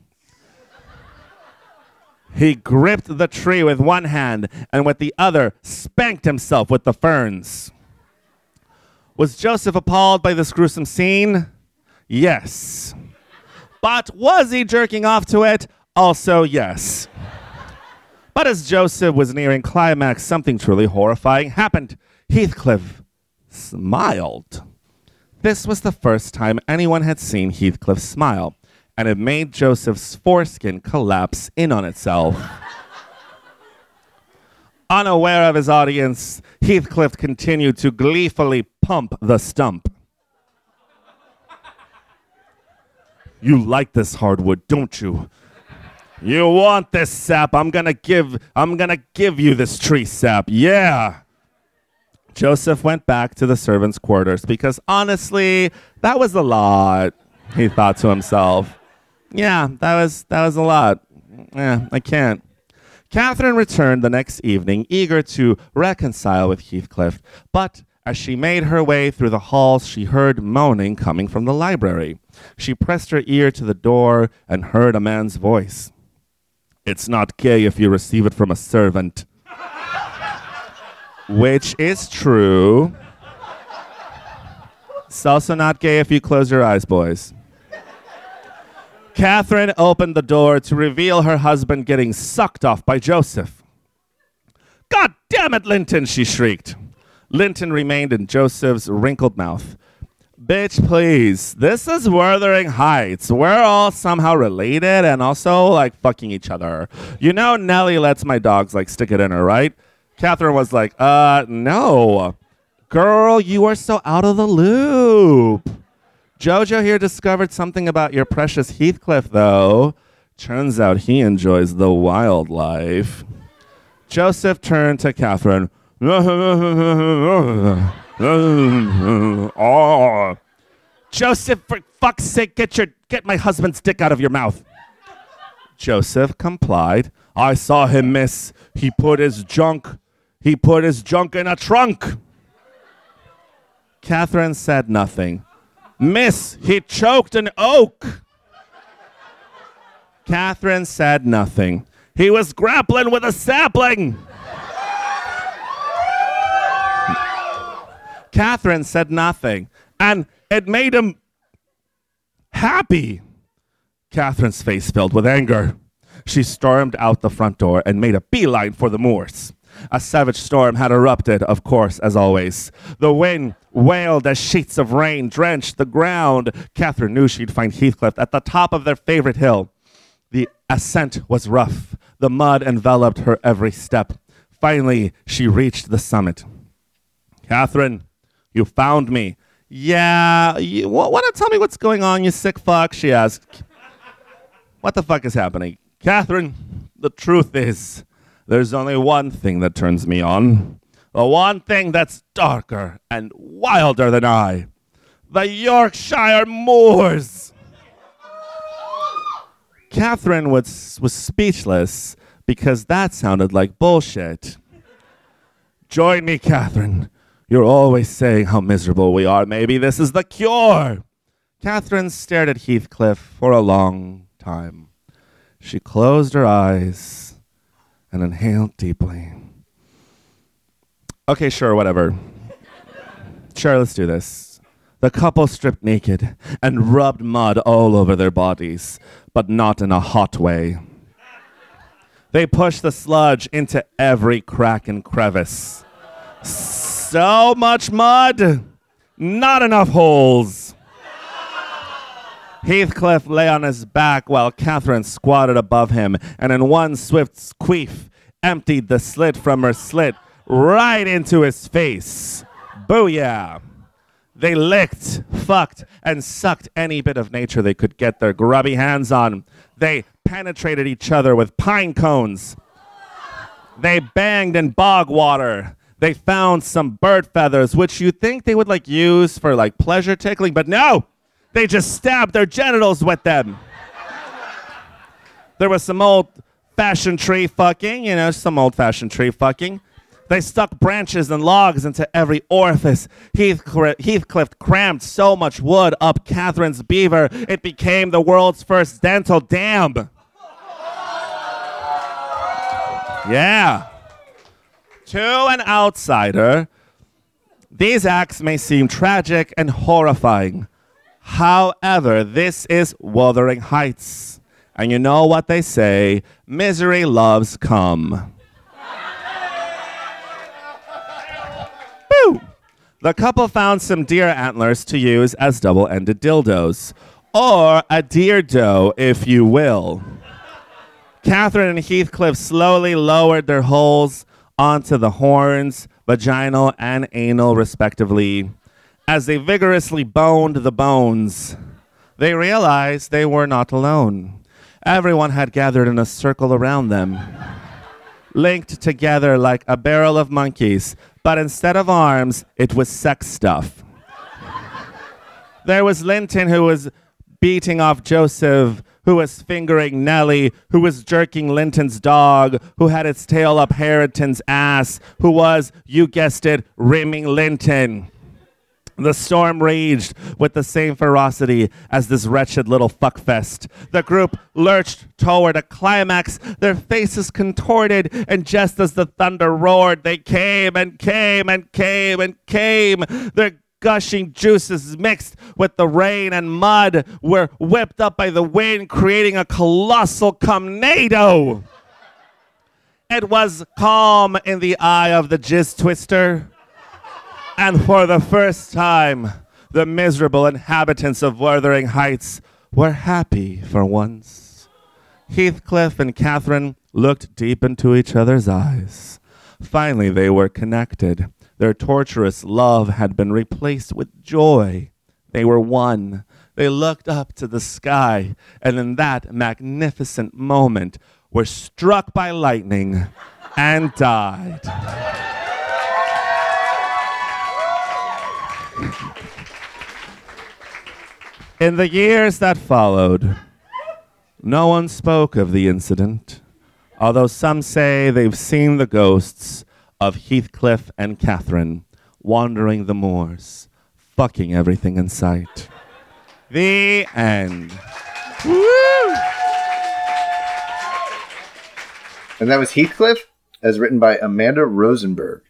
He gripped the tree with one hand and with the other spanked himself with the ferns. Was Joseph appalled by this gruesome scene? Yes. But was he jerking off to it? Also yes. But as Joseph was nearing climax, something truly horrifying happened. Heathcliff smiled. This was the first time anyone had seen Heathcliff smile, and it made Joseph's foreskin collapse in on itself. Unaware of his audience, Heathcliff continued to gleefully pump the stump. You like this hardwood, don't you? You want this sap? I'm gonna give I'm gonna give you this tree sap. Yeah. Joseph went back to the servants' quarters because honestly, that was a lot, he thought to himself. Yeah, that was that was a lot. Yeah, I can't. Catherine returned the next evening, eager to reconcile with Heathcliff, but as she made her way through the halls, she heard moaning coming from the library. She pressed her ear to the door and heard a man's voice. It's not gay if you receive it from a servant. Which is true. It's also not gay if you close your eyes, boys. Catherine opened the door to reveal her husband getting sucked off by Joseph. God damn it, Linton, she shrieked. Linton remained in Joseph's wrinkled mouth. Bitch, please. This is Wuthering Heights. We're all somehow related and also, like, fucking each other. You know Nellie lets my dogs, like, stick it in her, right? Catherine was like, uh, no. Girl, you are so out of the loop. Jojo here discovered something about your precious Heathcliff, though. Turns out he enjoys the wildlife. Joseph turned to Catherine. Oh. Joseph, for fuck's sake, get your get my husband's dick out of your mouth. Joseph complied. I saw him, miss. He put his junk, he put his junk in a trunk. Catherine said nothing. Miss, he choked an oak. Catherine said nothing. He was grappling with a sapling. Catherine said nothing, and it made him happy. Catherine's face filled with anger. She stormed out the front door and made a beeline for the moors. A savage storm had erupted, of course, as always. The wind wailed as sheets of rain drenched the ground. Catherine knew she'd find Heathcliff at the top of their favorite hill. The ascent was rough. The mud enveloped her every step. Finally, she reached the summit. Catherine, you found me. Yeah, you want to tell me what's going on, you sick fuck? She asked. What the fuck is happening? Catherine, the truth is, there's only one thing that turns me on. The one thing that's darker and wilder than I. The Yorkshire moors. Catherine was, was speechless because that sounded like bullshit. Join me, Catherine. You're always saying how miserable we are. Maybe this is the cure. Catherine stared at Heathcliff for a long time. She closed her eyes and inhaled deeply. Okay, sure, whatever. Sure, let's do this. The couple stripped naked and rubbed mud all over their bodies, but not in a hot way. They pushed the sludge into every crack and crevice. So much mud, not enough holes. Heathcliff lay on his back while Catherine squatted above him and in one swift queef emptied the slit from her slit right into his face. Booyah. They licked, fucked, and sucked any bit of nature they could get their grubby hands on. They penetrated each other with pine cones. They banged in bog water. They found some bird feathers, which you'd think they would like use for like pleasure tickling, but no, they just stabbed their genitals with them. There was some old-fashioned tree fucking, you know, some old-fashioned tree fucking. They stuck branches and logs into every orifice. Heathcliff, Heathcliff crammed so much wood up Catherine's beaver, it became the world's first dental dam. Yeah. To an outsider, these acts may seem tragic and horrifying. However, this is Wuthering Heights. And you know what they say, misery loves cum. Boo! The couple found some deer antlers to use as double-ended dildos. Or a deer doe, if you will. Catherine and Heathcliff slowly lowered their holes onto the horns, vaginal and anal, respectively. As they vigorously boned the bones, they realized they were not alone. Everyone had gathered in a circle around them, linked together like a barrel of monkeys, but instead of arms, it was sex stuff. There was Linton, who was beating off Joseph, who was fingering Nellie, who was jerking Linton's dog, who had its tail up Harrington's ass, who was, you guessed it, rimming Linton. The storm raged with the same ferocity as this wretched little fuckfest. The group lurched toward a climax, their faces contorted, and just as the thunder roared, they came and came and came and came. Their gushing juices mixed with the rain and mud were whipped up by the wind, creating a colossal cumnado. It was calm in the eye of the jizz twister. And for the first time, the miserable inhabitants of Wuthering Heights were happy for once. Heathcliff and Catherine looked deep into each other's eyes. Finally, they were connected. Their torturous love had been replaced with joy. They were one. They looked up to the sky, and in that magnificent moment were struck by lightning and died. In the years that followed, no one spoke of the incident, although some say they've seen the ghosts of Heathcliff and Catherine wandering the moors, fucking everything in sight. The end. Woo! And that was Heathcliff, as written by Amanda Rosenberg.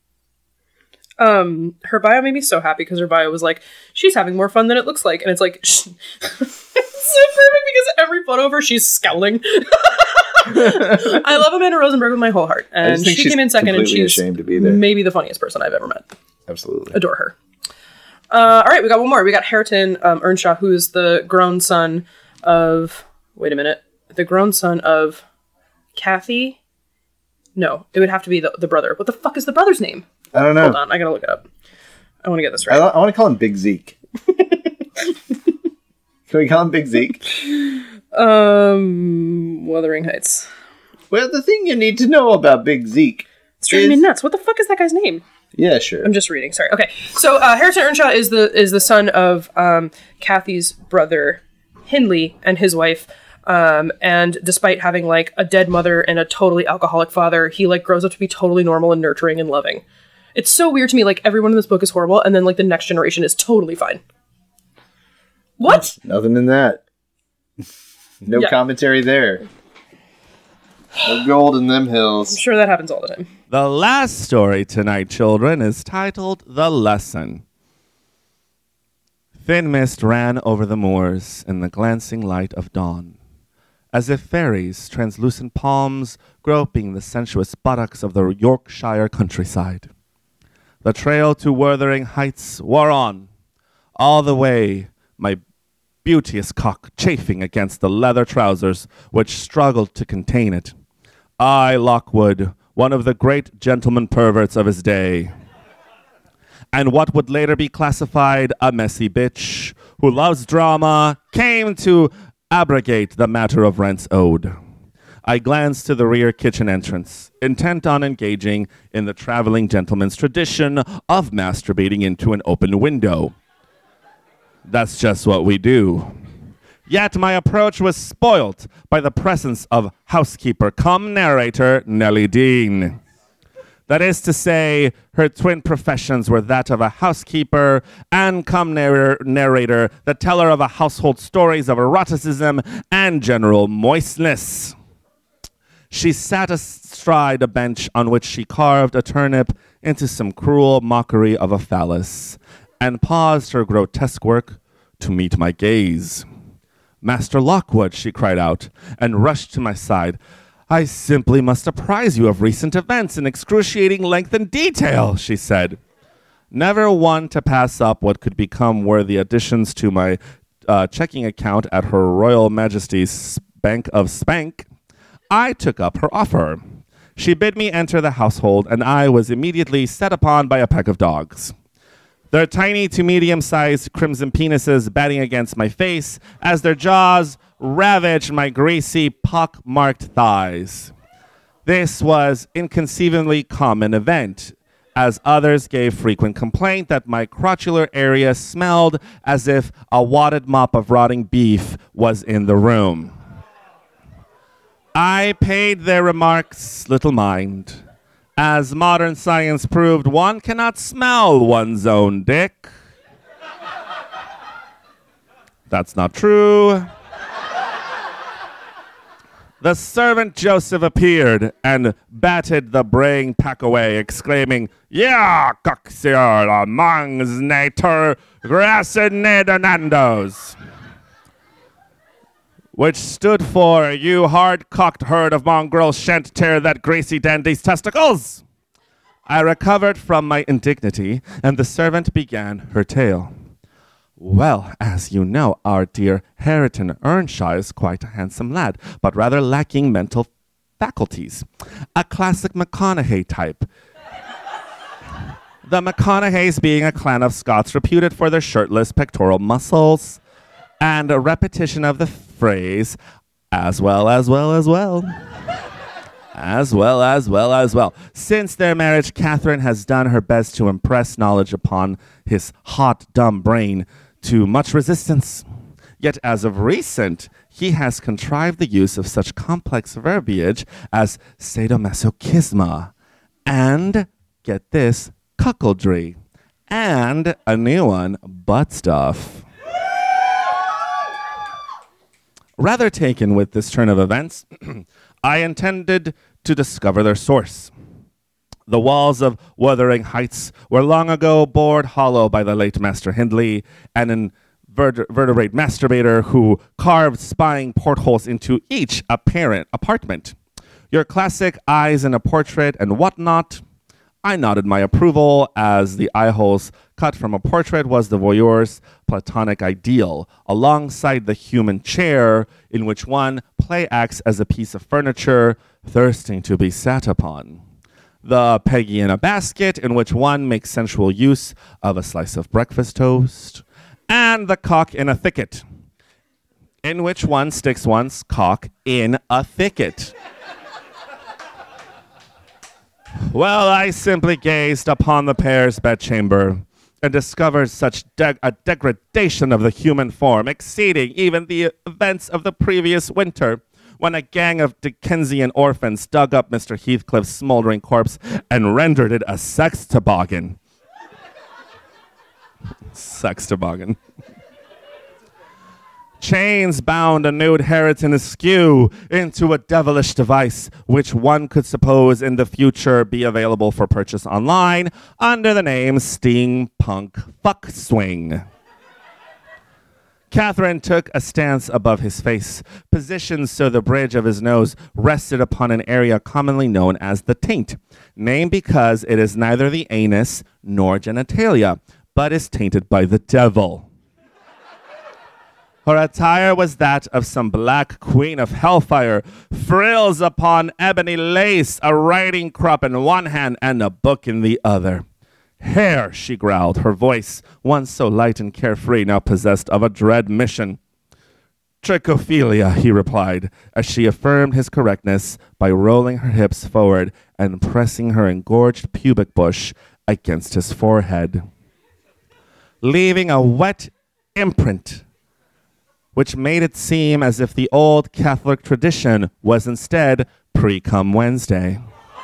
Um, her bio made me so happy because her bio was like, she's having more fun than it looks like. And it's like, it's so perfect because every photo of her, she's scowling. I love Amanda Rosenberg with my whole heart. And she came in second and she's ashamed to be there. Maybe the funniest person I've ever met. Absolutely. Adore her. Uh, all right, we got one more. We got Hareton um, Earnshaw, who's the grown son of, wait a minute, the grown son of Kathy? No, it would have to be the, the brother. What the fuck is the brother's name? I don't know. Hold on, I gotta look it up. I want to get this right. I, I want to call him Big Zeke. Can we call him Big Zeke? Um, Wuthering Heights. Well, the thing you need to know about Big Zeke It's driving is... me nuts. What the fuck is that guy's name? Yeah, sure. I'm just reading. Sorry. Okay. So uh, Hareton Earnshaw is the is the son of um, Kathy's brother Hindley and his wife. Um, and despite having like a dead mother and a totally alcoholic father, he like grows up to be totally normal and nurturing and loving. It's so weird to me. Like everyone in this book is horrible, and then like the next generation is totally fine. What? Nothing in that. No Yeah. commentary there. No gold in them I'm hills. sure that happens all the time. The last story tonight, children, is titled The Lesson. Thin mist ran over the moors in the glancing light of dawn, as if fairies, translucent palms groping the sensuous buttocks of the Yorkshire countryside. The trail to Wuthering Heights wore on, all the way, my beauteous cock chafing against the leather trousers which struggled to contain it. I, Lockwood, one of the great gentleman perverts of his day, and what would later be classified a messy bitch who loves drama, came to abrogate the matter of rents owed. I glanced to the rear kitchen entrance, intent on engaging in the traveling gentleman's tradition of masturbating into an open window. That's just what we do. Yet my approach was spoilt by the presence of housekeeper cum narrator Nellie Dean. That is to say, her twin professions were that of a housekeeper and cum narr- narrator, the teller of a household stories of eroticism and general moistness. She sat astride a bench on which she carved a turnip into some cruel mockery of a phallus, and paused her grotesque work to meet my gaze. "Master Lockwood," she cried out, and rushed to my side. "I simply must apprise you of recent events in excruciating length and detail," she said. Never one to pass up what could become worthy additions to my uh, checking account at Her Royal Majesty's Bank of Spank, I took up her offer. She bid me enter the household, and I was immediately set upon by a pack of dogs. Their tiny to medium-sized crimson penises batting against my face as their jaws ravaged my greasy, pock-marked thighs. This was inconceivably common event, as others gave frequent complaint that my crotchular area smelled as if a wadded mop of rotting beef was in the room. I paid their remarks little mind. As modern science proved, one cannot smell one's own dick. That's not true. The servant Joseph appeared and batted the braying pack away, exclaiming, "Yeah, coxier amongst natur grassid Nederlandos," which stood for, "You hard-cocked herd of mongrels shan't tear that greasy dandy's testicles." I recovered from my indignity, and the servant began her tale. Well, as you know, our dear Hareton Earnshaw is quite a handsome lad, but rather lacking mental faculties. A classic McConaughey type. The McConaughey's being a clan of Scots reputed for their shirtless pectoral muscles and a repetition of the phrase, as well, as well, as well. As well, as well, as well. Since their marriage, Catherine has done her best to impress knowledge upon his hot, dumb brain to much resistance. Yet as of recent, he has contrived the use of such complex verbiage as sadomasochisma and, get this, cuckoldry, and a new one, butt stuff. Rather taken with this turn of events, I intended to discover their source. The walls of Wuthering Heights were long ago bored hollow by the late Master Hindley, an invertebrate masturbator who carved spying portholes into each apparent apartment. Your classic eyes in a portrait and whatnot. I nodded my approval, as the eye holes cut from a portrait was the voyeur's platonic ideal, alongside the human chair in which one play acts as a piece of furniture, thirsting to be sat upon. The Peggy in a basket, in which one makes sensual use of a slice of breakfast toast. And the cock in a thicket, in which one sticks one's cock in a thicket. Well, I simply gazed upon the pair's bedchamber and discovered such de- a degradation of the human form, exceeding even the events of the previous winter, when a gang of Dickensian orphans dug up Mister Heathcliff's smoldering corpse and rendered it a sex toboggan. Sex toboggan. Chains bound a nude Hareton askew into a devilish device, which one could suppose in the future be available for purchase online under the name Steampunk Fuck Swing. Catherine took a stance above his face, positioned so the bridge of his nose rested upon an area commonly known as the taint, named because it is neither the anus nor genitalia, but is tainted by the devil. Her attire was that of some black queen of hellfire, frills upon ebony lace, a riding crop in one hand and a book in the other. Hair, she growled, her voice, once so light and carefree, now possessed of a dread mission. Trichophilia, he replied, as she affirmed his correctness by rolling her hips forward and pressing her engorged pubic bush against his forehead, leaving a wet imprint which made it seem as if the old Catholic tradition was instead pre-cum Wednesday.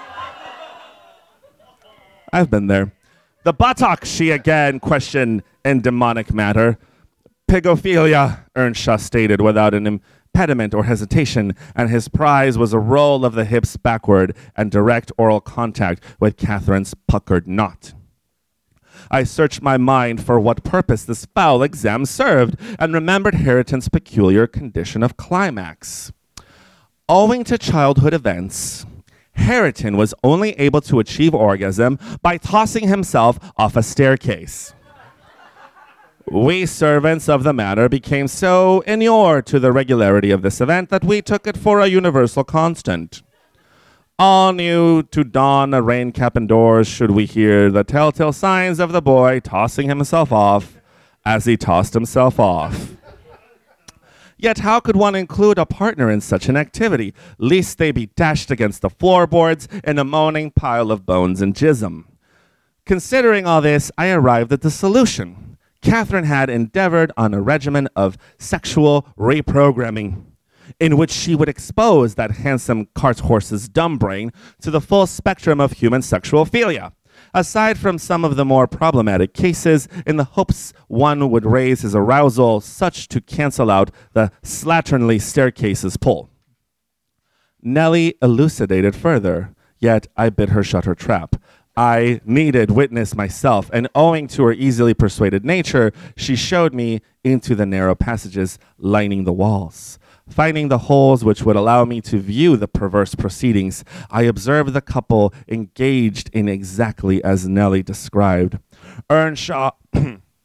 I've been there. The buttock, she again questioned in demonic matter. Pigophilia, Earnshaw stated without an impediment or hesitation, and his prize was a roll of the hips backward and direct oral contact with Catherine's puckered knot. I searched my mind for what purpose this foul exam served, and remembered Hareton's peculiar condition of climax. Owing to childhood events, Hareton was only able to achieve orgasm by tossing himself off a staircase. We servants of the manor became so inured to the regularity of this event that we took it for a universal constant. All new to don a rain cap indoors should we hear the telltale signs of the boy tossing himself off as he tossed himself off. Yet how could one include a partner in such an activity, lest they be dashed against the floorboards in a moaning pile of bones and jism? Considering all this, I arrived at the solution. Catherine had endeavored on a regimen of sexual reprogramming, in which she would expose that handsome cart horse's dumb brain to the full spectrum of human sexual philia, aside from some of the more problematic cases, in the hopes one would raise his arousal such to cancel out the slatternly staircase's pull. Nellie elucidated further, yet I bid her shut her trap. I needed witness myself, and owing to her easily persuaded nature, she showed me into the narrow passages lining the walls. Finding the holes which would allow me to view the perverse proceedings, I observed the couple engaged in exactly as Nellie described. Earnshaw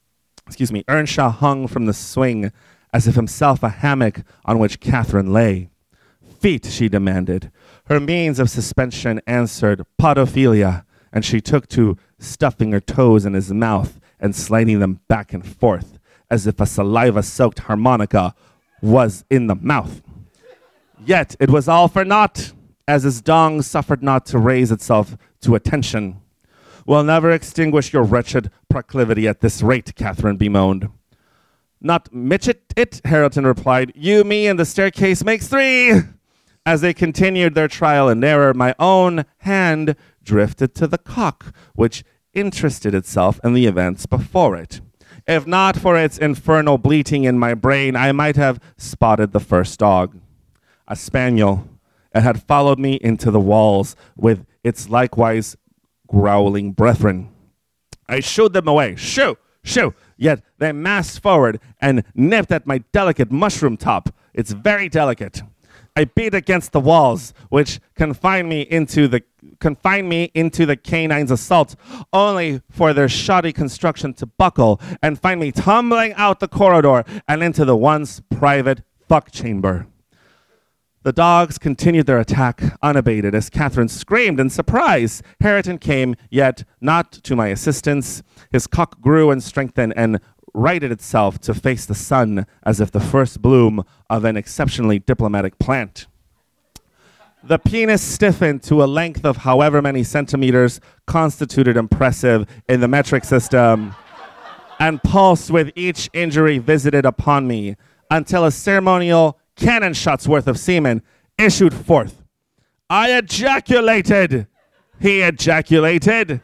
excuse me, Earnshaw hung from the swing as if himself a hammock on which Catherine lay. Feet, she demanded. Her means of suspension answered podophilia, and she took to stuffing her toes in his mouth and sliding them back and forth, as if a saliva-soaked harmonica was in the mouth. Yet it was all for naught, as his dong suffered not to raise itself to attention. We'll never extinguish your wretched proclivity at this rate, Catherine bemoaned. Not midget it, Harrington replied. You, me, and the staircase makes three. As they continued their trial and error, my own hand drifted to the cock, which interested itself in the events before it. If not for its infernal bleating in my brain, I might have spotted the first dog. A spaniel. It had followed me into the walls with its likewise growling brethren. I shooed them away. Shoo! Shoo! Yet they massed forward and nipped at my delicate mushroom top. It's very delicate. I beat against the walls, which confined me into the confined me into the canine's assault, only for their shoddy construction to buckle and find me tumbling out the corridor and into the once private fuck chamber. The dogs continued their attack unabated as Catherine screamed in surprise. Harrington came, yet not to my assistance. His cock grew and strengthened and righted itself to face the sun as if the first bloom of an exceptionally diplomatic plant. The penis stiffened to a length of however many centimeters constituted impressive in the metric system and pulsed with each injury visited upon me until a ceremonial cannon shot's worth of semen issued forth. I ejaculated. He ejaculated.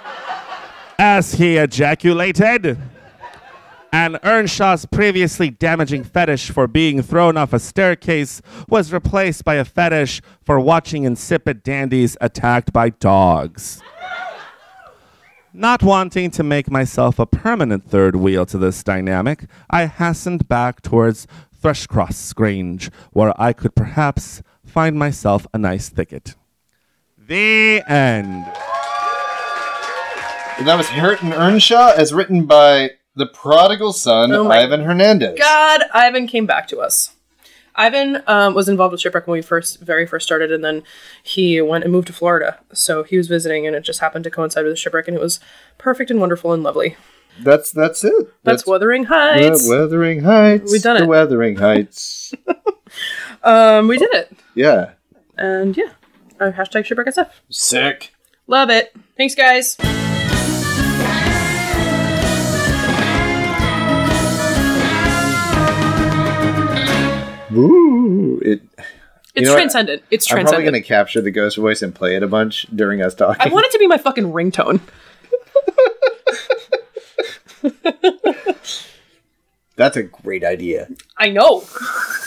As he ejaculated. And Earnshaw's previously damaging fetish for being thrown off a staircase was replaced by a fetish for watching insipid dandies attacked by dogs. Not wanting to make myself a permanent third wheel to this dynamic, I hastened back towards Thrushcross Grange, where I could perhaps find myself a nice thicket. The end. And that was Harrington Earnshaw, as written by the prodigal son, Oh my Ivan Hernandez. God, Ivan came back to us. Ivan um, was involved with Shipwreck when we first, very first started, and then he went and moved to Florida. So he was visiting, and it just happened to coincide with the Shipwreck, and it was perfect and wonderful and lovely. That's that's it. That's, That's Wuthering Heights. The Wuthering Heights. We done the it. Wuthering Heights. Um, we did it. Yeah. And yeah, uh, hashtag Shipwreck S F. Sick. Love it. Thanks, guys. Woo! It. It's know what? transcendent. It's I'm probably transcendent. going to capture the ghost voice and play it a bunch during us talking. I want it to be my fucking ringtone. That's a great idea. I know.